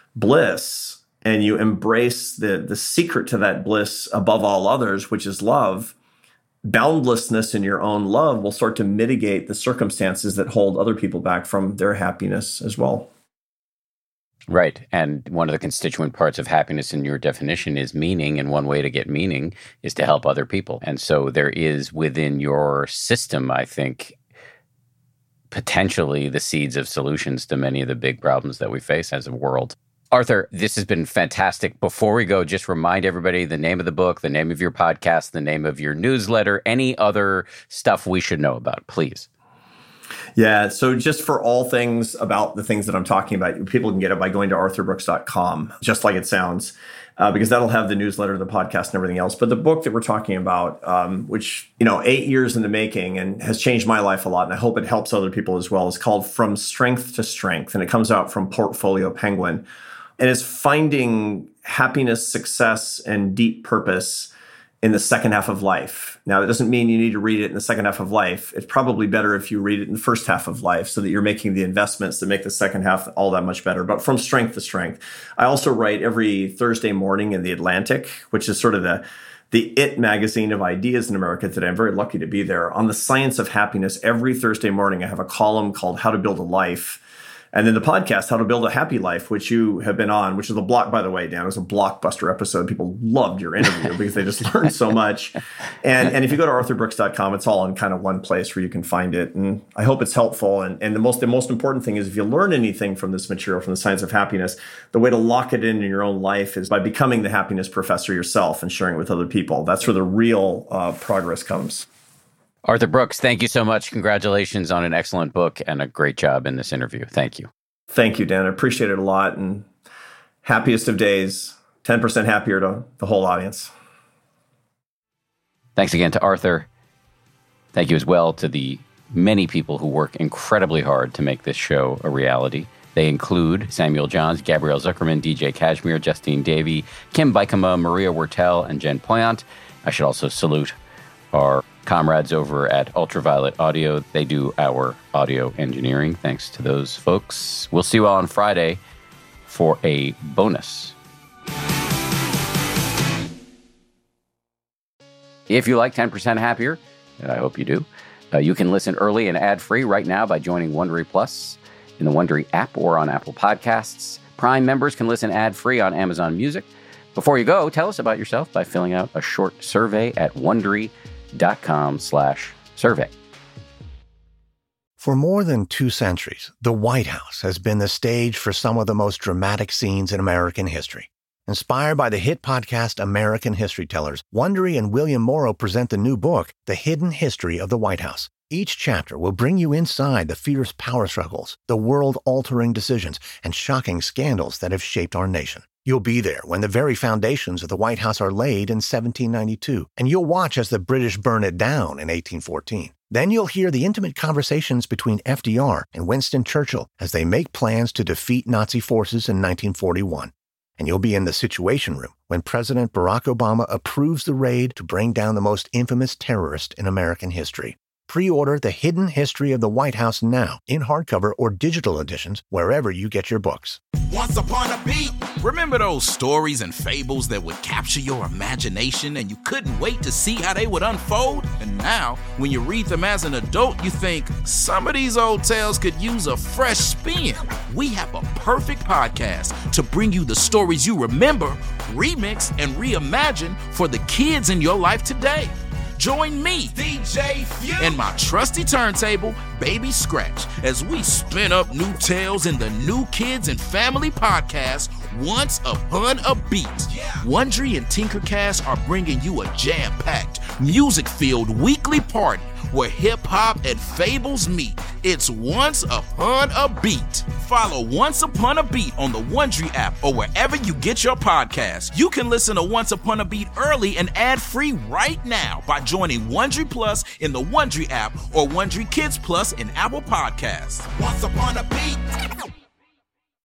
bliss and you embrace the, the secret to that bliss above all others, which is love, boundlessness in your own love will start to mitigate the circumstances that hold other people back from their happiness as well. Right. And one of the constituent parts of happiness in your definition is meaning. And one way to get meaning is to help other people. And so there is within your system, I think, potentially the seeds of solutions to many of the big problems that we face as a world. Arthur, this has been fantastic. Before we go, just remind everybody the name of the book, the name of your podcast, the name of your newsletter, any other stuff we should know about, please. Yeah. So just for all things about the things that I'm talking about, people can get it by going to arthur brooks dot com, just like it sounds, uh, because that'll have the newsletter, the podcast, and everything else. But the book that we're talking about, um, which, you know, eight years in the making and has changed my life a lot, and I hope it helps other people as well, is called From Strength to Strength. And it comes out from Portfolio Penguin. And it's finding happiness, success, and deep purpose in the second half of life. Now, it doesn't mean you need to read it in the second half of life. It's probably better if you read it in the first half of life so that you're making the investments that make the second half all that much better. But from strength to strength. I also write every Thursday morning in The Atlantic, which is sort of the, the it magazine of ideas in America today. I'm very lucky to be there. On the science of happiness, every Thursday morning, I have a column called How to Build a Life. And then the podcast, How to Build a Happy Life, which you have been on, which is a block, by the way, Dan, it was a blockbuster episode. People loved your interview because they just learned so much. And and if you go to arthur brooks dot com, it's all in kind of one place where you can find it. And I hope it's helpful. And, and the most the most important thing is if you learn anything from this material, from the science of happiness, the way to lock it in in your own life is by becoming the happiness professor yourself and sharing it with other people. That's where the real uh, progress comes. Arthur Brooks, thank you so much. Congratulations on an excellent book and a great job in this interview. Thank you. Thank you, Dan. I appreciate it a lot. And happiest of days, ten percent happier to the whole audience. Thanks again to Arthur. Thank you as well to the many people who work incredibly hard to make this show a reality. They include Samuel Johns, Gabrielle Zuckerman, D J Kashmir, Justine Davey, Kim Bikama, Maria Wertel, and Jen Poyant. I should also salute our comrades over at Ultraviolet Audio. They do our audio engineering. Thanks to those folks. We'll see you all on Friday for a bonus. If you like ten percent Happier, and I hope you do, uh, you can listen early and ad-free right now by joining Wondery Plus in the Wondery app or on Apple Podcasts. Prime members can listen ad-free on Amazon Music. Before you go, tell us about yourself by filling out a short survey at Wondery dot com slash survey. For more than two centuries, the White House has been the stage for some of the most dramatic scenes in American history. Inspired by the hit podcast American History Tellers, Wondery and William Morrow present the new book, The Hidden History of the White House. Each chapter will bring you inside the fierce power struggles, the world-altering decisions, and shocking scandals that have shaped our nation. You'll be there when the very foundations of the White House are laid in seventeen ninety-two, and you'll watch as the British burn it down in eighteen fourteen. Then you'll hear the intimate conversations between F D R and Winston Churchill as they make plans to defeat Nazi forces in nineteen forty-one. And you'll be in the Situation Room when President Barack Obama approves the raid to bring down the most infamous terrorist in American history. Pre-order The Hidden History of the White House now in hardcover or digital editions wherever you get your books. Once upon a beat. Remember those stories and fables that would capture your imagination and you couldn't wait to see how they would unfold? And now, when you read them as an adult, you think, some of these old tales could use a fresh spin. We have a perfect podcast to bring you the stories you remember, remix, and reimagine for the kids in your life today. Join me, D J Few, and my trusty turntable, Baby Scratch, as we spin up new tales in the New Kids and Family podcast, Once Upon a Beat. Yeah. Wondery and Tinkercast are bringing you a jam-packed, music-filled weekly party where hip-hop and fables meet. It's Once Upon a Beat. Follow Once Upon a Beat on the Wondery app or wherever you get your podcasts. You can listen to Once Upon a Beat early and ad-free right now by joining Wondery Plus in the Wondery app or Wondery Kids Plus in Apple Podcasts. Once Upon a Beat.